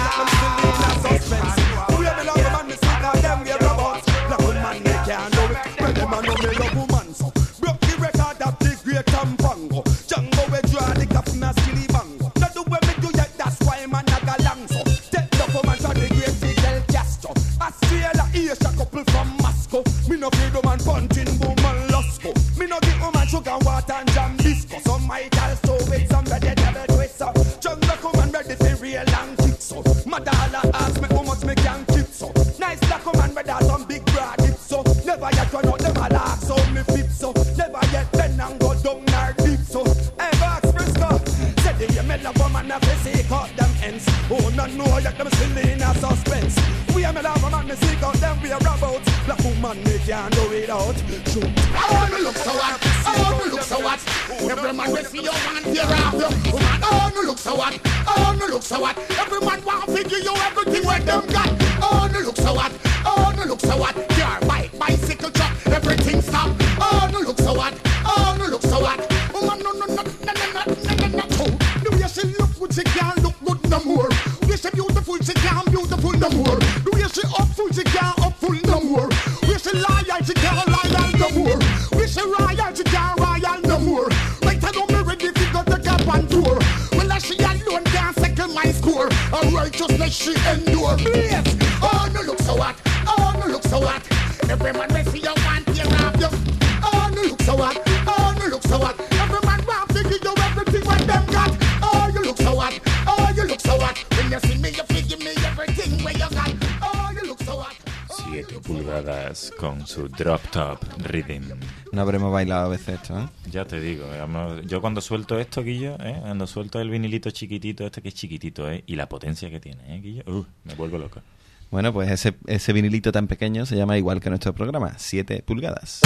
We have a lot of man, me see that them we are robots. Black woman, they can't do it. Red woman, no me love woman, so broke the record of the great Tampango. Django, we draw the cup in a silly bango. Not the way me do yet, that's why man a galang, so take the woman to the great Fidel Castro. Australia, Asia, couple from Moscow. Me no fear the man punching boom and Lusco. Me no give woman sugar, water and jam disco. Some Michael Stowell, some ready devil twister. Django come and ready for real and fix so. Madala ask me how much me can keep so. Nice black woman with some big broad hips so. Never yet run out them a laugh so me flip so. Never yet bend and go down nor deep so. Ever ask Frisco? Said the me love woman a fi seek out them ends. Oh no know yet them still in a suspense. We a me love woman me seek out them we a robout. Black woman me can't do it out. Shoot. Oh me look so hot, oh me look so hot. Every man we see you want tear off you. Woman, oh me look so hot, oh me look so hot. Every man want to give you everything what them got. Oh me look so hot, oh me look so hot. Car, bike, bicycle, truck, everything stop. Oh me look so hot, oh me look so hot. Woman, no no no no no no no no no. The way she look good, she can't look good no more. The way she beautiful, she can't beautiful no more. The way she upful, she can't upful no more. The way she loyal, she can't loyal no more. The way she royal, she can't royal no more. Right I don't be ready to go take up and tour. Well, as she alone can't second my score. A righteousness she endure. Yes. Oh, no look so hot. Oh, no look so hot. Every man may see you want to rob you. Oh, no look so hot. Oh, no look so hot. Every man want to give you everything what them got. Oh, you look so hot. Oh, you look so hot. When you see me, you feel give me everything where you got. Oh, you look so hot. siete pulgadas con su drop top rhythm. No habremos bailado a veces esto, ¿eh? Ya te digo, yo cuando suelto esto, Guillo, ¿eh? Cuando suelto el vinilito chiquitito, este que es chiquitito, ¿eh? Y la potencia que tiene, ¿eh, Guillo? Uh, me vuelvo loco. Bueno, pues ese, ese vinilito tan pequeño se llama igual que nuestro programa, siete pulgadas.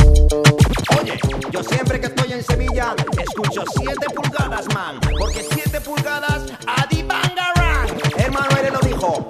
Oye, yo siempre que estoy en Sevilla escucho siete pulgadas, man. Porque siete pulgadas, Adi Bangarang. Hermano L lo dijo.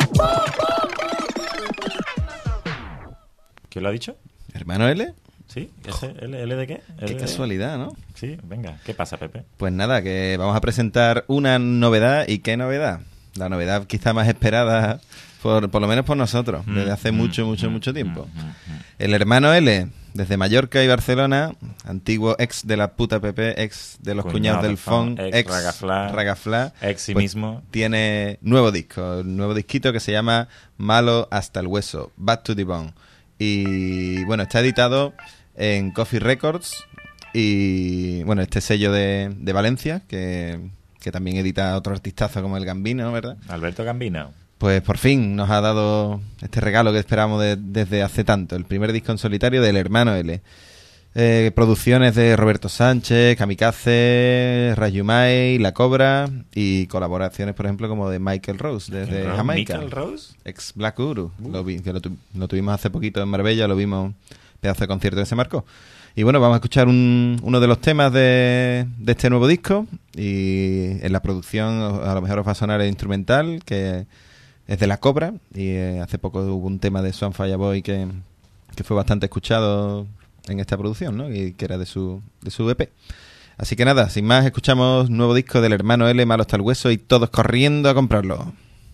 ¿Quién lo ha dicho? ¿Hermano L? Sí, ¿ese L, L de qué? Qué L casualidad, ¿no? Sí, venga, ¿qué pasa, Pepe? Pues nada, que vamos a presentar una novedad. ¿Y qué novedad? La novedad quizá más esperada, por, por lo menos por nosotros, mm, desde hace mm, mucho, mucho, mm, mucho tiempo. Mm, mm, El hermano L, desde Mallorca y Barcelona, antiguo ex de la puta Pepe, ex de los Cuñado cuñados del del Fon, Fon, ex, ex Ragafla, Ragafla, ex sí pues mismo. Tiene nuevo disco, nuevo disquito que se llama Malo hasta el hueso, Back to the Bone. Y bueno, está editado en Coffee Records y bueno, este sello de, de Valencia, que, que también edita otro artistazo como el Gambino, ¿verdad? Alberto Gambino. Pues por fin nos ha dado este regalo que esperamos de, desde hace tanto, el primer disco en solitario del hermano L. Eh, producciones de Roberto Sánchez, Kamikaze, Rayumai, La Cobra y colaboraciones, por ejemplo, como de Michael Rose desde Rose, Jamaica. Michael Rose, ex Black Uhuru, uh. lo, vi, que lo, tu, lo tuvimos hace poquito en Marbella, lo vimos, pedazo de concierto que se marcó. Y bueno, vamos a escuchar un, uno de los temas de, de este nuevo disco y en la producción a lo mejor os va a sonar el instrumental, que es de La Cobra y eh, hace poco hubo un tema de Swan Fireboy que, que fue bastante escuchado en esta producción, ¿no? Y que era de su, de su E P. Así que nada, sin más, escuchamos nuevo disco del hermano L, Malo hasta el hueso, y todos corriendo a comprarlo.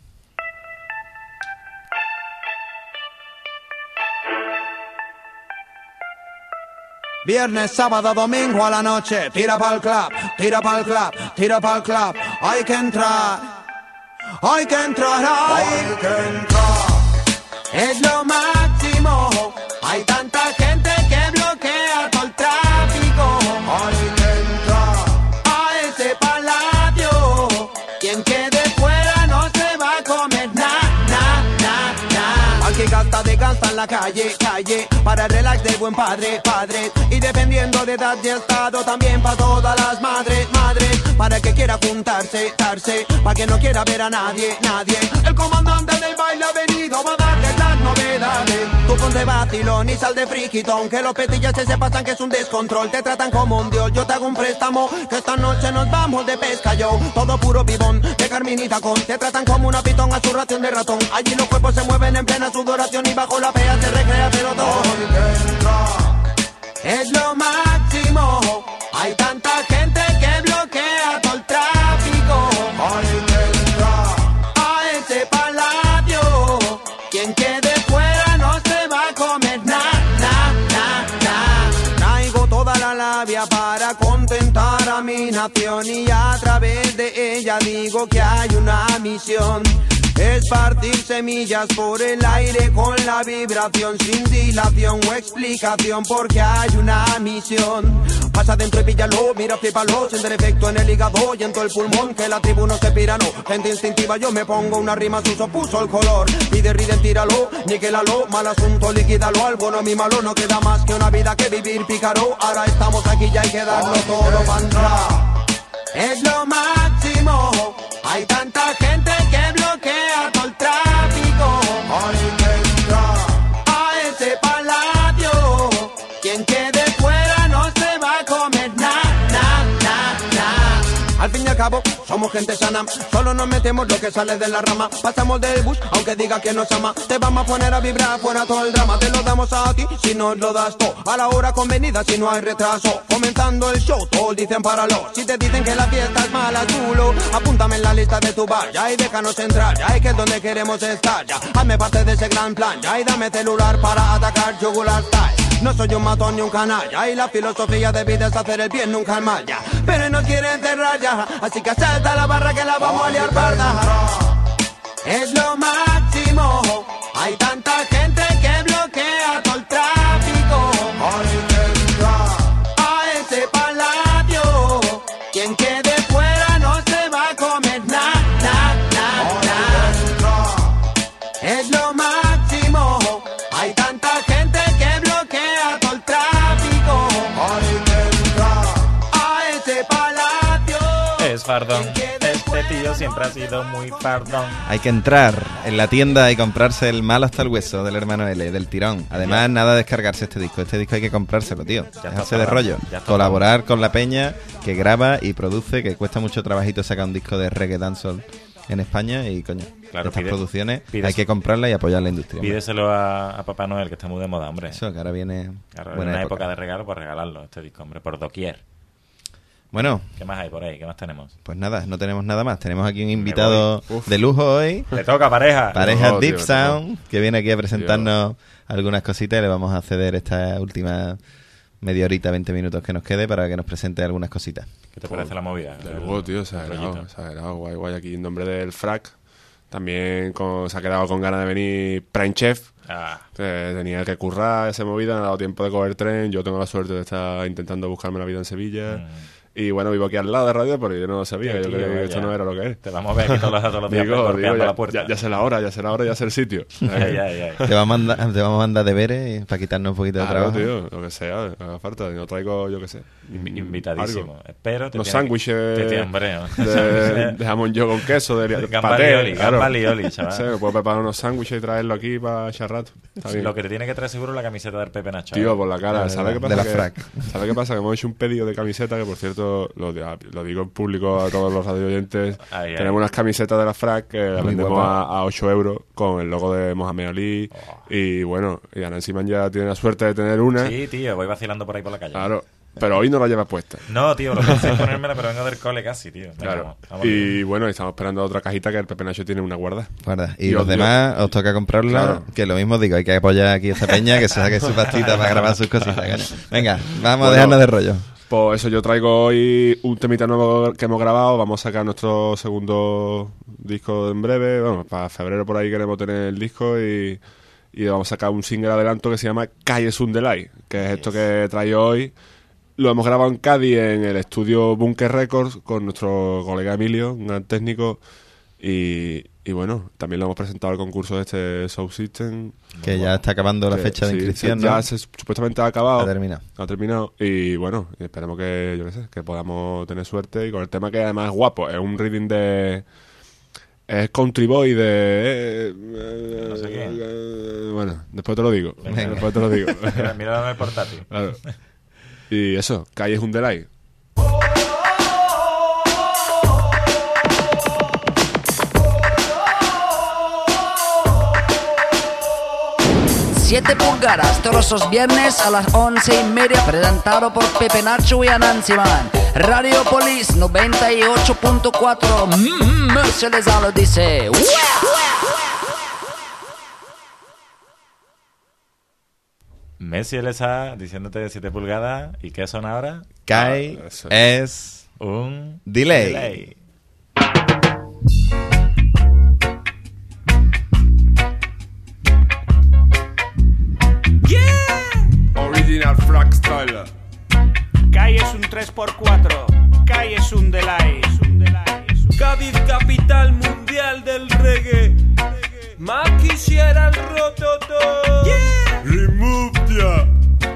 Viernes, sábado, domingo a la noche, tira pa'l club, tira pa'l club, tira pa'l club, hay que entrar, hay que entrar, hay, hay que entrar, es lo máximo, hay tanta gente que bloquea todo el tráfico, hay que entrar a ese palacio, quien quede fuera no se va a comer nada, nada, nada, hay que gasta de gasta en la calle, calle, para el relax del buen padre, padre. Y dependiendo de edad y estado, también para todas las madres, madres. Para el que quiera juntarse, darse, para que no quiera ver a nadie, nadie. El comandante del baile ha venido a darle las novedades. Tú ponte vacilón y sal de friquitón, que los petillas se pasan que es un descontrol. Te tratan como un dios, yo te hago un préstamo, que esta noche nos vamos de pesca yo. Todo puro pibón, de carminita con. Te tratan como una pitón a su ración de ratón. Allí los cuerpos se mueven en plena sudoración y bajo la pea se recrea pero todo. Es lo máximo. Hay tanta gente que bloquea todo el tráfico. A ese palacio, quien quede fuera no se va a comer nada, nada, nada, nada. Traigo toda la labia para contentar a mi nación y a través de ella digo que hay una misión. Es partir semillas por el aire con la vibración, sin dilación o explicación, porque hay una misión. Pasa dentro y píllalo, mira, flipalo, sin efecto en el hígado y en todo el pulmón, que la tribu no se pira, no. Gente instintiva, yo me pongo una rima, su uso puso el color. Pide, riden, tíralo, niquélalo, mal asunto, liquídalo. Al bueno, mi malo, no queda más que una vida que vivir pícaro. Ahora estamos aquí, ya hay que darlo todo para entrar. Es lo máximo. Hay tanta gente que bloquea todo el tráfico. A ese palacio, quien quede fuera no se va a comer nada, nada, nada, nada. Al fin y al cabo, somos gente sana, solo nos metemos lo que sale de la rama. Pasamos del bus, aunque diga que nos ama. Te vamos a poner a vibrar fuera todo el drama. Te lo damos a ti, si nos lo das todo. A la hora convenida, si no hay retraso. Comenzando el show, todos dicen páralo. Si te dicen que la fiesta es mala, chulo, apúntame en la lista de tu bar, ya, y déjanos entrar, ya, y que es donde queremos estar, ya. Hazme parte de ese gran plan, ya, y dame celular para atacar jugular style. No soy un matón ni un canalla, y la filosofía de vida es hacer el bien, nunca el mal, ya. Pero nos quieren encerrar ya, así que salta la barra que la vamos a liar parda. Es lo máximo. Hay tanta gente que bloquea todo el tráfico. A ese palacio, quien quede fuera no se va a comer nada, nada, nada, nada. Es lo máximo. Hay tanta gente que bloquea todo el tráfico. A ese palacio. Es fardón. Este tío siempre ha sido muy fardón. Hay que entrar en la tienda y comprarse el malo hasta el hueso del hermano L, del tirón. Además, nada de descargarse este disco. Este disco hay que comprárselo, tío. Dejarse de rollo. Colaborar con la peña que graba y produce, que cuesta mucho trabajito sacar un disco de reggae dancehall en España. Y coño, claro, estas pide, producciones pide, hay que comprarlas y apoyar la industria. Pídeselo a, a Papá Noel, que está muy de moda, hombre. Eso, que ahora viene claro, buena una época. época de regalo, pues regalarlo, este disco, hombre, por doquier. Bueno. ¿Qué más hay por ahí? ¿Qué más tenemos? Pues nada, no tenemos nada más. Tenemos aquí un invitado de lujo hoy. Le toca pareja. Pareja oh, Deep tío, Sound, tío. que viene aquí a presentarnos tío. algunas cositas y le vamos a ceder esta última media horita, veinte minutos que nos quede para que nos presente algunas cositas. ¿Qué te parece la movida? De luego, tío, exagerado, exagerado, guay, guay. Aquí en nombre del Frac, también con, se ha quedado con ganas de venir Prime Chef. Ah. Eh, tenía que currar esa movida, no ha dado tiempo de coger tren. Yo tengo la suerte de estar intentando buscarme la vida en Sevilla. Mm. Y bueno, vivo aquí al lado de radio, pero yo no lo sabía. Yo creía que esto no era lo que es. Te vamos a ver aquí todos los, todos los días digo, digo, ya, la puerta. Ya, ya sé la hora, ya sé la hora, ya sé el sitio. ya, ya, ya. Te vamos a mandar, te vamos a mandar deberes para quitarnos un poquito de claro, trabajo. Tío, lo que sea, haga falta. No traigo, yo qué sé. Invitadísimo. Algo. Espero. Los sándwiches de, ¿no? de, de jamón yo con queso, de, de paté. Gambal y oli, chaval. Sí, me puedo preparar unos sándwiches y traerlo aquí para echar rato. Está bien. Lo que te tiene que traer seguro es la camiseta del Pepe Nacho. Tío, por la cara. ¿Sabes qué pasa? De la que, frac. ¿Sabes qué pasa? Que hemos hecho un pedido de camiseta que, por cierto, lo, lo digo en público a todos los radio oyentes. Ay, Tenemos ay. unas camisetas de la frac que las vendemos a, a ocho euros con el logo de Mohamed Ali. Oh. Y bueno, y Ana Simán ya tiene la suerte de tener una. Sí, tío, voy vacilando por ahí por la calle. Claro. Pero hoy no la llevas puesta. No, tío, lo pensé en ponérmela, pero vengo del cole casi, tío. Venga, claro. Vamos, vamos y bien. bueno, estamos esperando otra cajita que el Pepe Nacho tiene una guarda. Guarda. Y, y los os, demás os toca comprarla, claro. Que lo mismo digo, hay que apoyar aquí a esta peña que se saque su pastita para grabar sus cositas. Venga, vamos bueno, a dejarnos de rollo. Pues eso, yo traigo hoy un temita nuevo que hemos grabado. Vamos a sacar nuestro segundo disco en breve. Bueno, para febrero por ahí queremos tener el disco y, y vamos a sacar un single adelanto que se llama Calle Sundelay, que es esto que traigo hoy. Lo hemos grabado en Cádiz, en el estudio Bunker Records, con nuestro colega Emilio, un gran técnico. Y, y bueno, también lo hemos presentado al concurso de este Sound System. Que ya está acabando la que, fecha de sí, inscripción, ya ¿no? se, supuestamente ha acabado. Ha terminado. Ha terminado. Y bueno, esperemos que, yo qué sé, que podamos tener suerte. Y con el tema que además es guapo. Es un reading de... Es Country Boy de... Eh, eh, no sé qué. Eh, bueno, después te lo digo. Venga. Después te lo digo. Mira, míralo en el portátil. Claro. Y eso, Calle es un delight. siete pulgadas, todos los viernes a las once y media, presentado por Pepe Nacho y Anansi Man. Radio Polis noventa y ocho punto cuatro, mm, se les lo dice. Messi L S A diciéndote de siete pulgadas. ¿Y qué son ahora? Kai Ah, eso. es Un delay. delay. Original Frack Styler. Kai es un tres por cuatro. Kai es un delay. Cádiz, capital mundial del reggae. Más quisiera el rototo. Remove ya.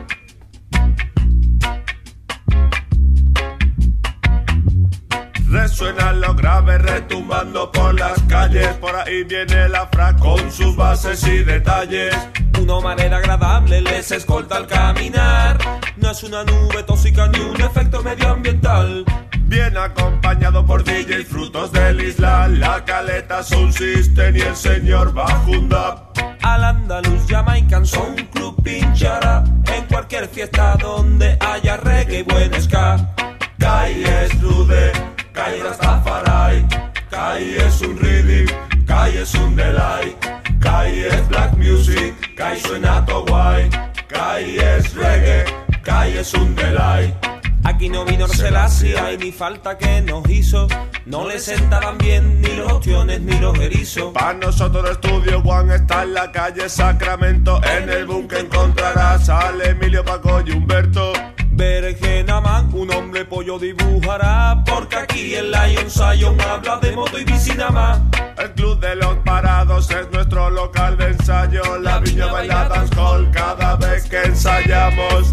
Resuenan los graves retumbando por las calles. Por ahí viene la frac con sus bases y detalles. Una manera agradable les escolta al caminar. No es una nube tóxica ni un efecto medioambiental. Bien acompañado por D J Frutos del Islam, La Caleta, Sound System y el señor Bajunda. Al andaluz Jamaican son un club pinchará en cualquier fiesta donde haya reggae y buen ska. Kai es rude, Kai Rastafari, Kai es un rhythm, Kai es un delight, Kai es black music, Kai suena to guay, Kai es reggae, Kai es un delight. Aquí no vino Selassie, hay ni falta que nos hizo. No le sentaban bien ni los ostiones ni los erizos. Para nosotros el Estudio One está en la calle Sacramento. En el boom que encontrarás al Emilio, Paco y Humberto. Berenjena Man, un hombre pollo dibujará. Porque aquí el Lion Sion habla de moto y bici nada más. El Club de los Parados es nuestro local de ensayo. La Viña baila dancehall cada vez que ensayamos.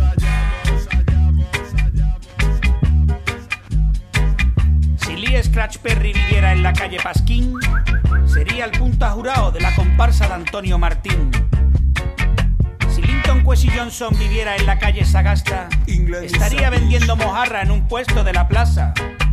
Si Lee Scratch Perry viviera en la calle Pasquín, sería el punta jurado de la comparsa de Antonio Martín. Si Linton Kwesi Johnson viviera en la calle Sagasta, estaría vendiendo mojarra en un puesto de la plaza.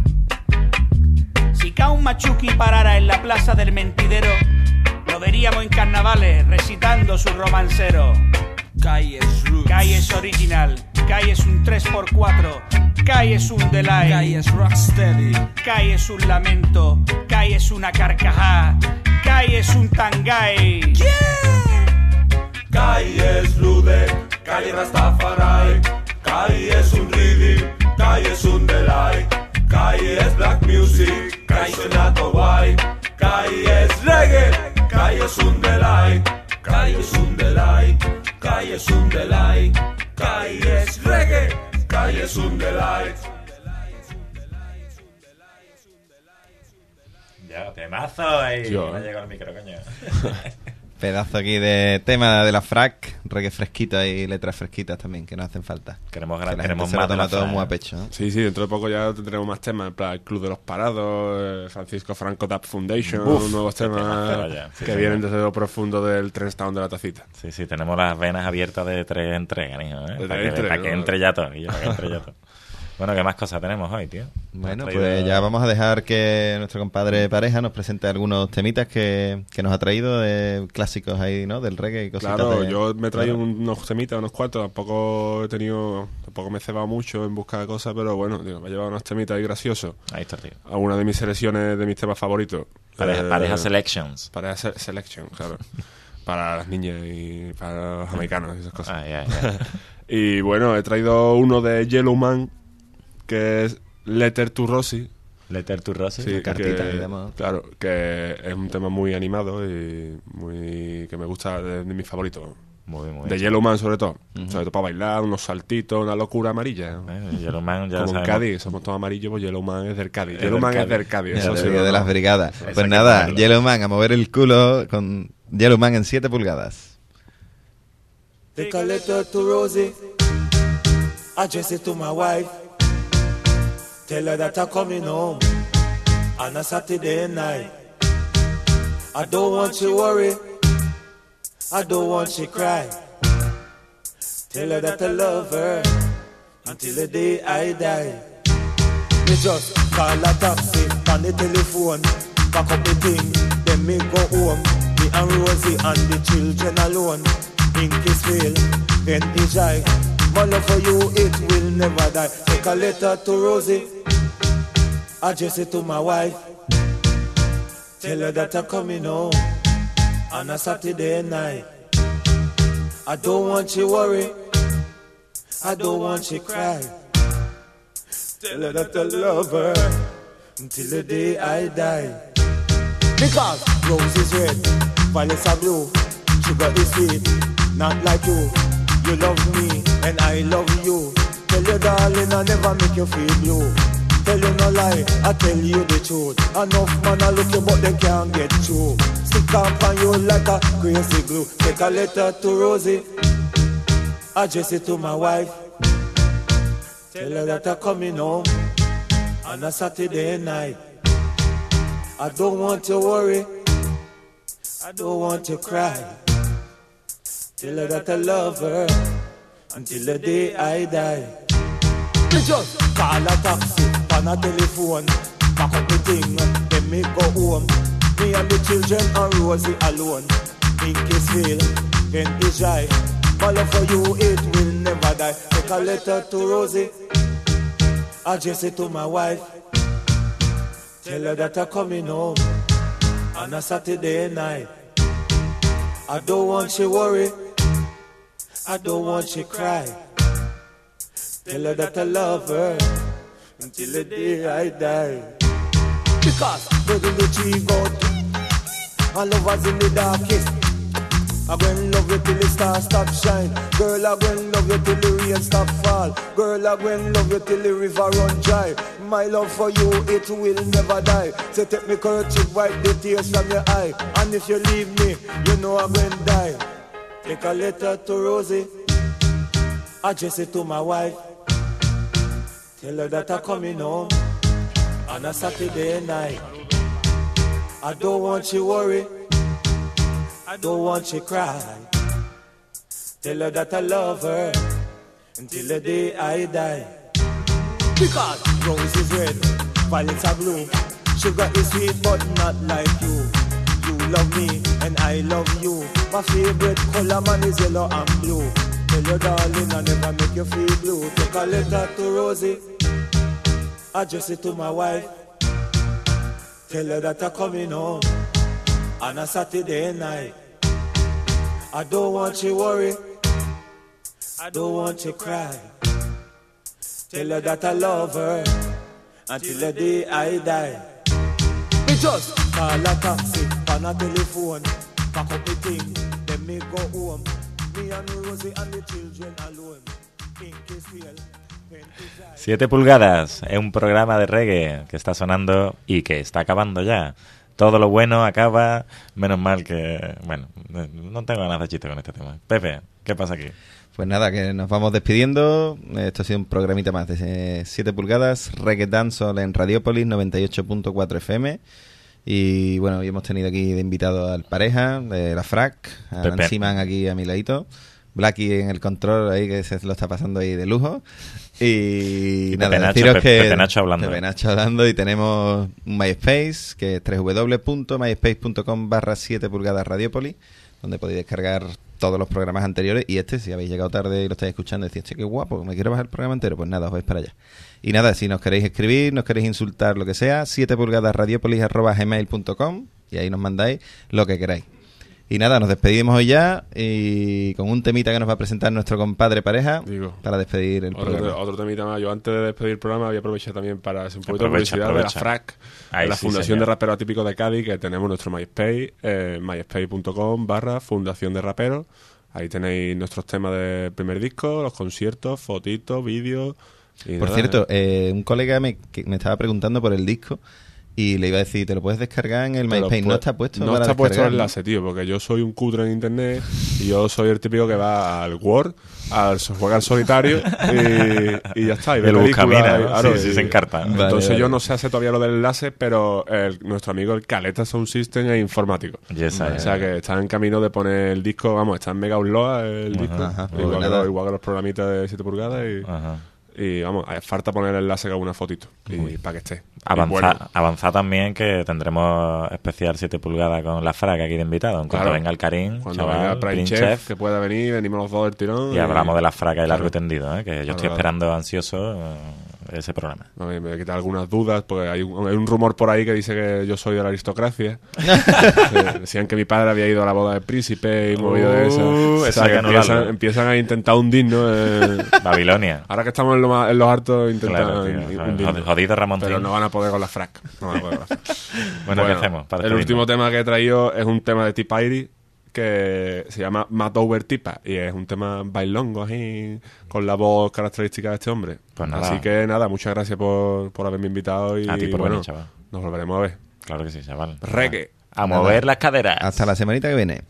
Si Count Machuki parara en la plaza del Mentidero, lo veríamos en carnavales recitando su romancero. Kai es roots, Kai es original, Kai es un tres por cuatro, Kai es un delay, Kai es rocksteady, Kai es un lamento, Kai es una carcajá, Kai es un tangay. Yeah. Kai es rude, Kai Rastafari, Kai es un rhythm, Kai es un delight, Kai es black music, Kai suena to guay, Kai es reggae, Kai es un delight, Kai es un delight, Kai es un delight, Kai es reggae, Kai es un delight. Ya, temazo ahí. Yo, No eh. llegó el micro, coño. Pedazo aquí de tema de la frac, reggae fresquita y letras fresquitas también, que nos hacen falta. Queremos, Que la gente queremos se lo más de toma la todo frac. muy a pecho, ¿no? Sí, sí, dentro de poco ya tendremos más temas. En plan, el Club de los Parados, eh, Francisco Franco Tap Foundation, Uf, nuevos qué temazo, temas vaya. Sí, que sí, vienen sí. desde lo profundo del Trenstown de la Tacita. Sí, sí, tenemos las venas abiertas de tres entregas, hijo, ¿eh? De Para tres que, para entregas, que ¿no? entre ya todo, y para que entre ya todo. Bueno, ¿qué más cosas tenemos hoy, tío? Bueno, Has pues traído- ya vamos a dejar que nuestro compadre Pareja nos presente algunos temitas que, que nos ha traído de clásicos ahí, ¿no? Del reggae y cositas. Claro, de- yo me he traído Claro. unos temitas, unos cuantos. Tampoco he tenido, tampoco me he cebado mucho en busca de cosas, pero bueno, digo, me he llevado unos temitas ahí graciosos. Ahí está, tío. Algunas de mis selecciones, de mis temas favoritos. Pareja, Eh, pareja Selections. Pareja se- Selection, claro. Para las niñas y para los jamaicanos y esas cosas. Ah, ya, ya. Y bueno, he traído uno de Yellow Man, que es Letter to Rosie. Letter to Rosie. Sí, Una cartita, que- digamos. claro, que es un tema muy animado y muy que me gusta, de, de mis favoritos. Muy, muy de hecho. Yellowman sobre todo. Uh-huh. Sobre todo para bailar, unos saltitos, una locura amarilla. Eh, Yellowman ya Como sabemos. en Cádiz, somos todos amarillos, pues Yellowman es del Cádiz. Es Yellowman del es del Cádiz. De, Eso sí, de no, las brigadas. Eso Pues hay que nada, ponerlo. Yellowman a mover el culo con Yellowman en siete pulgadas. Take a letter to Rosie, address it to my wife. Tell her that I'm coming home on a Saturday night. I don't want you worry, I don't want you cry. Tell her that I love her until the day I die. Me just call a taxi on the telephone, pack up the thing, then me go home. Me and Rosie and the children alone. In Kisville, then Ijai. My love for you, it will never die. Take a letter to Rosie, address it to my wife. Tell her that I'm coming home on a Saturday night. I don't want you worry, I don't want you cry. Tell her that I love her until the day I die. Because rose is red, violets are blue, sugar is sweet, not like you. You love me and I love you. Tell your darling I never make you feel blue. Tell you no lie, I tell you the truth. Enough man I look you but they can't get through. Stick up on you like a crazy glue. Take a letter to Rosie, address it to my wife. Tell her that I'm coming home on a Saturday night. I don't want to worry, I don't want to cry. Tell her that I love her until the day I die. Me just call a taxi on a telephone, pack up the thing, then me go home. Me and the children and Rosie alone. In Kisville, then Ijai. My love for you, it will never die. Take a letter to Rosie, address it to my wife. Tell her that I'm coming home on a Saturday night. I don't want you worry, I don't want you cry. Tell her that I love her until the day I die. Because birds in the tree go deep, and lovers in the darkest. I go and love you till the stars stop shine. Girl, I go and love you till the rain stop fall. Girl, I go and love you till the river run dry. My love for you, it will never die. So take me kerchief, wipe the tears from your eye. And if you leave me, you know I'm going to die. Take a letter to Rosie, address it to my wife. Tell her that I'm coming home on a Saturday night. I don't want you worry, I don't want you cry. Tell her that I love her until the day I die. Because rose is red, violets are blue, sugar is sweet but not like you. You love me and I love you. My favorite color man is yellow and blue. Tell your darling I never make you feel blue. Take a letter to Rosie, address it to my wife. Tell her that I'm coming home on a Saturday night. I don't want you worry, I don't want you cry. Tell her that I love her until the day I die. Me just call a taxi on a telephone, pack up the thing, then me go home. Me and Rosie and the children alone. In Kisville. Siete pulgadas es un programa de reggae que está sonando y que está acabando ya. Todo lo bueno acaba, menos mal que... Bueno, no tengo ganas de chiste con este tema. Pepe, ¿qué pasa aquí? Pues nada, que nos vamos despidiendo. Esto ha sido un programita más de siete pulgadas, Reggae Dancehall en Radiopolis noventa y ocho punto cuatro F M. Y bueno, hoy hemos tenido aquí de invitado al Pareja, de la Frac, a Pepe. Nancy Man aquí a mi ladito, Blacky en el control ahí que se lo está pasando ahí de lujo. Y, Y nada, Pepe Nacho, deciros Pepe- que Pepe Nacho hablando. Pepe Nacho hablando, y tenemos un MySpace que es doble u doble u doble u punto myspace punto com barra siete pulgadas Radiopolis, donde podéis descargar todos los programas anteriores y este, si habéis llegado tarde y lo estáis escuchando y decís, che, qué guapo, me quiero bajar el programa entero, pues nada, os vais para allá. Y nada, si nos queréis escribir, nos queréis insultar, lo que sea, siete pulgadas radiopolis arroba gmail punto com, y ahí nos mandáis lo que queráis. Y nada, nos despedimos hoy ya y con un temita que nos va a presentar nuestro compadre Pareja. Digo, para despedir el otro, programa. otro temita más. Yo antes de despedir el programa voy a aprovechar también para hacer un poquito Aprovecha, de publicidad aprovecha. de la Frac, Ahí de la sí, Fundación señor. de Raperos Atípicos de Cádiz, que tenemos nuestro MySpace, eh, myspace punto com barra Fundación de Raperos Ahí tenéis nuestros temas del primer disco, los conciertos, fotitos, vídeos... y Por nada, cierto, eh, un colega me, que me estaba preguntando por el disco y le iba a decir, ¿te lo puedes descargar en el Te lo MySpace? pu- No está puesto No para está puesto el descargar, ¿no? enlace, tío, porque yo soy un cutre en internet y yo soy el típico que va al Word, al jugar solitario y, y ya está. Y ve El películas, buscamina, y- ¿no? claro, Sí, sí, y- se encarta. Entonces Vale, vale. yo no sé hacer todavía lo del enlace, pero el- nuestro amigo el Caleta Sound System es informático. Yes, I o sea am. que está en camino de poner el disco, vamos, está en mega upload el Ajá, disco, ajá, pues igual, que nada. los, igual que los programitas de siete pulgadas y... Ajá. Y vamos, hay- falta poner el enlace con una fotito y para que esté. Avanza, Y bueno, avanza también que tendremos especial siete pulgadas con la fraga aquí de invitado. En cuanto Claro. venga el Karim, cuando chaval, venga Prime Prime Chef, Chef, que pueda venir, venimos los dos del tirón. y hablamos de la fraga y largo Claro. y tendido, ¿eh? que yo Claro, estoy claro. esperando ansioso eh, ese programa. A mí me quita algunas dudas, porque hay un, hay un rumor por ahí que dice que yo soy de la aristocracia. Eh, Decían que mi padre había ido a la boda del príncipe y movido de eso. Uh, O eso sea, hay que que anularlo. empiezan, empiezan a intentar hundirnos. Eh, Babilonia. ahora que estamos en, lo más- en los hartos, intentan Claro, tío. in- Jod- hundirnos. jodido Ramontín. Pero no van a poder con la frac. No van a poder con la frac. Bueno, ¿qué hacemos para el despedirnos? último tema que he traído es un tema de T-Pyri que se llama Mad Over Tipa y es un tema bailongo así con la voz característica de este hombre. Pues nada. Así que nada, muchas gracias por, por haberme invitado y A ti por bueno, venir, chaval. nos volveremos a ver. Claro que sí, chaval. Reggae. A mover las caderas. Hasta la semanita que viene.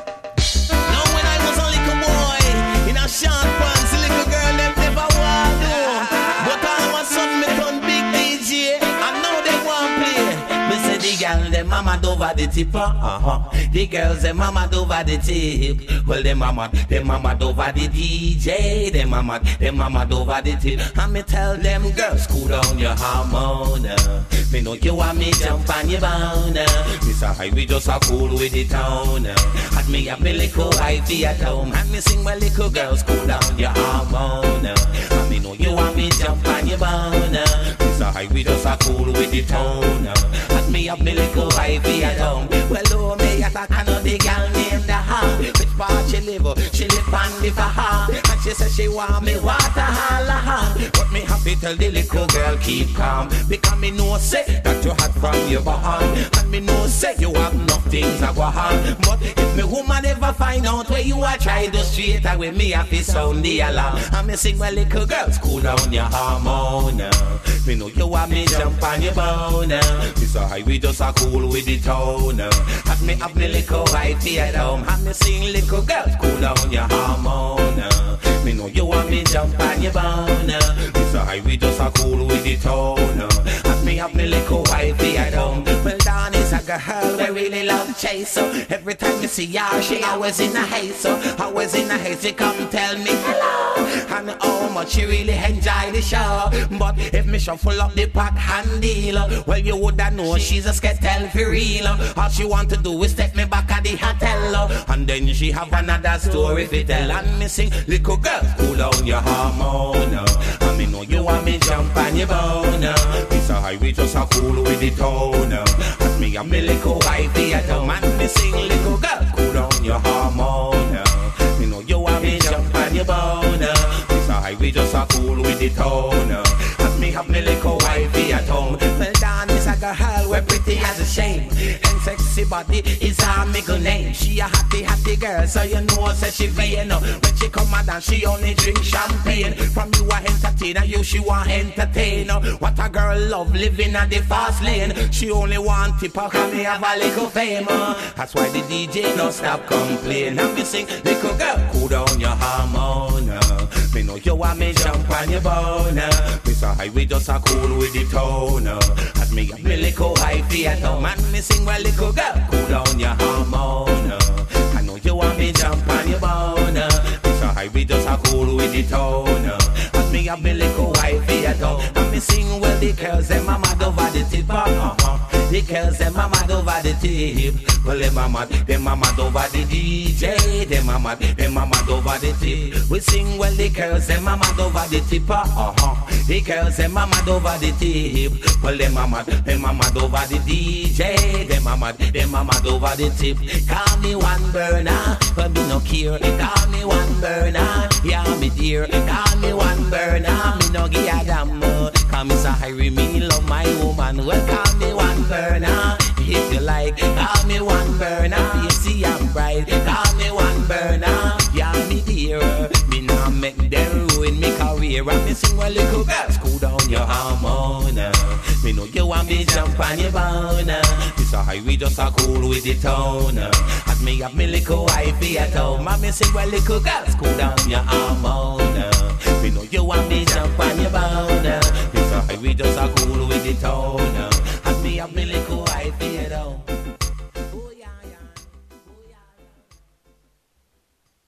Now when I was a little boy in a short pants, little girl them never want do. But all of a sudden me turn big D J, and now they want play. Me say the girl them mama over the tip, uh-huh. The girls them mama over the tip. Well them mama, them mama over the D J, them mama, them mama over the tip. And me tell them girls, cool down your hormone. Me know you want me jump on your bone. Mister High, we just a cool with the town. And me have me little wifey at home. And me sing my little girls, cool down your hormone. And me know you want me jump on your bone. Mister High, we just a cool with the town. And me have me little wifey at home. Well, oh, me at a Canada girl named the Ha. Which part she live? She live on the Faha. And she said she want me water holla ha. But me happy tell the little girl keep calm. Because me know say that you had from your bond. And me know say you have enough things a go on. But if me woman ever find out where you are, try to straight away me have to sound the alarm. And me sing my little girls, cool down your hormone. Me know you want me jump on your bone. Mister High, we just a cool with the tone. And me have me little wifey at home. And me sing little girls, cool down your hormone. Me know you want me jump on your bone. Mister High, we just a cool with the tone. And me have me little wifey at home. Well, Dawn is a girl we really love chase. So every time you see her, she always in a haze. So always in a haze, she come tell me hello. And how much she really enjoy the show. But if me shuffle up the pot handle, well, you woulda know she's a skettle for real. All she want to do is take me back at the hotel. And then she have another story to tell. And me sing, little girl, cool down your hormone. And me know you want me jump on your bone. Mister High, we just a cool with the tone. And me and me little wifey at home. And me sing, little girl, cool down your hormone. Me know you want me jump on your bone. Mister High, we just a cool with the tone. And me have me little wifey at home. Well, Dawn is a girl, we're pretty as a shame. And sexy body is her middle name. She a happy, happy girl, so you know say she vain. When she come and dance, she only drink champagne. From you a entertainer, you she want entertain. What a girl love living at the fast lane. She only want tip her, can me have a little fame. That's why the D J no stop complain. And me sing, little girl, cool down your hormone. Me know you want me jump on your bone. Mister High, we just a cool with the tone. As me have me little wifey at home. And me sing, well, little girl, cool down your hormone. I know you want me jump on your bone. Mister High, we just a cool with the tone. As me have me little wifey at home. And me sing, well, the girls, them mama over the tip. Uh-huh. The girls, them mama over the tip. Well, them mama, them mama over the D J. Them mama, them mama over the tip. We sing, well, the girls, them mama over the tip. Uh-huh. The girls, them mama over the tip. Well, them mama, them mama over the D J. Them mama, them mama over the tip. Call me one burner, but me no care. Call me one burner, yeah, me dear. Call me one burner, me no give a damn. Call me so high, me love my woman. Well, call me one burner, if you like. Call me one burner, you see I'm bright. Call me one burner, yeah. hear me sing, well, little girls, cool down your hormone. Me know you want me jump on your bone. This a highway just a cool with the tone. As me have me little wifey at home. Me sing, well, little girls, cool down your hormone. Me know you want me jump on your bone. This a highway just a cool with the tone. As me have me little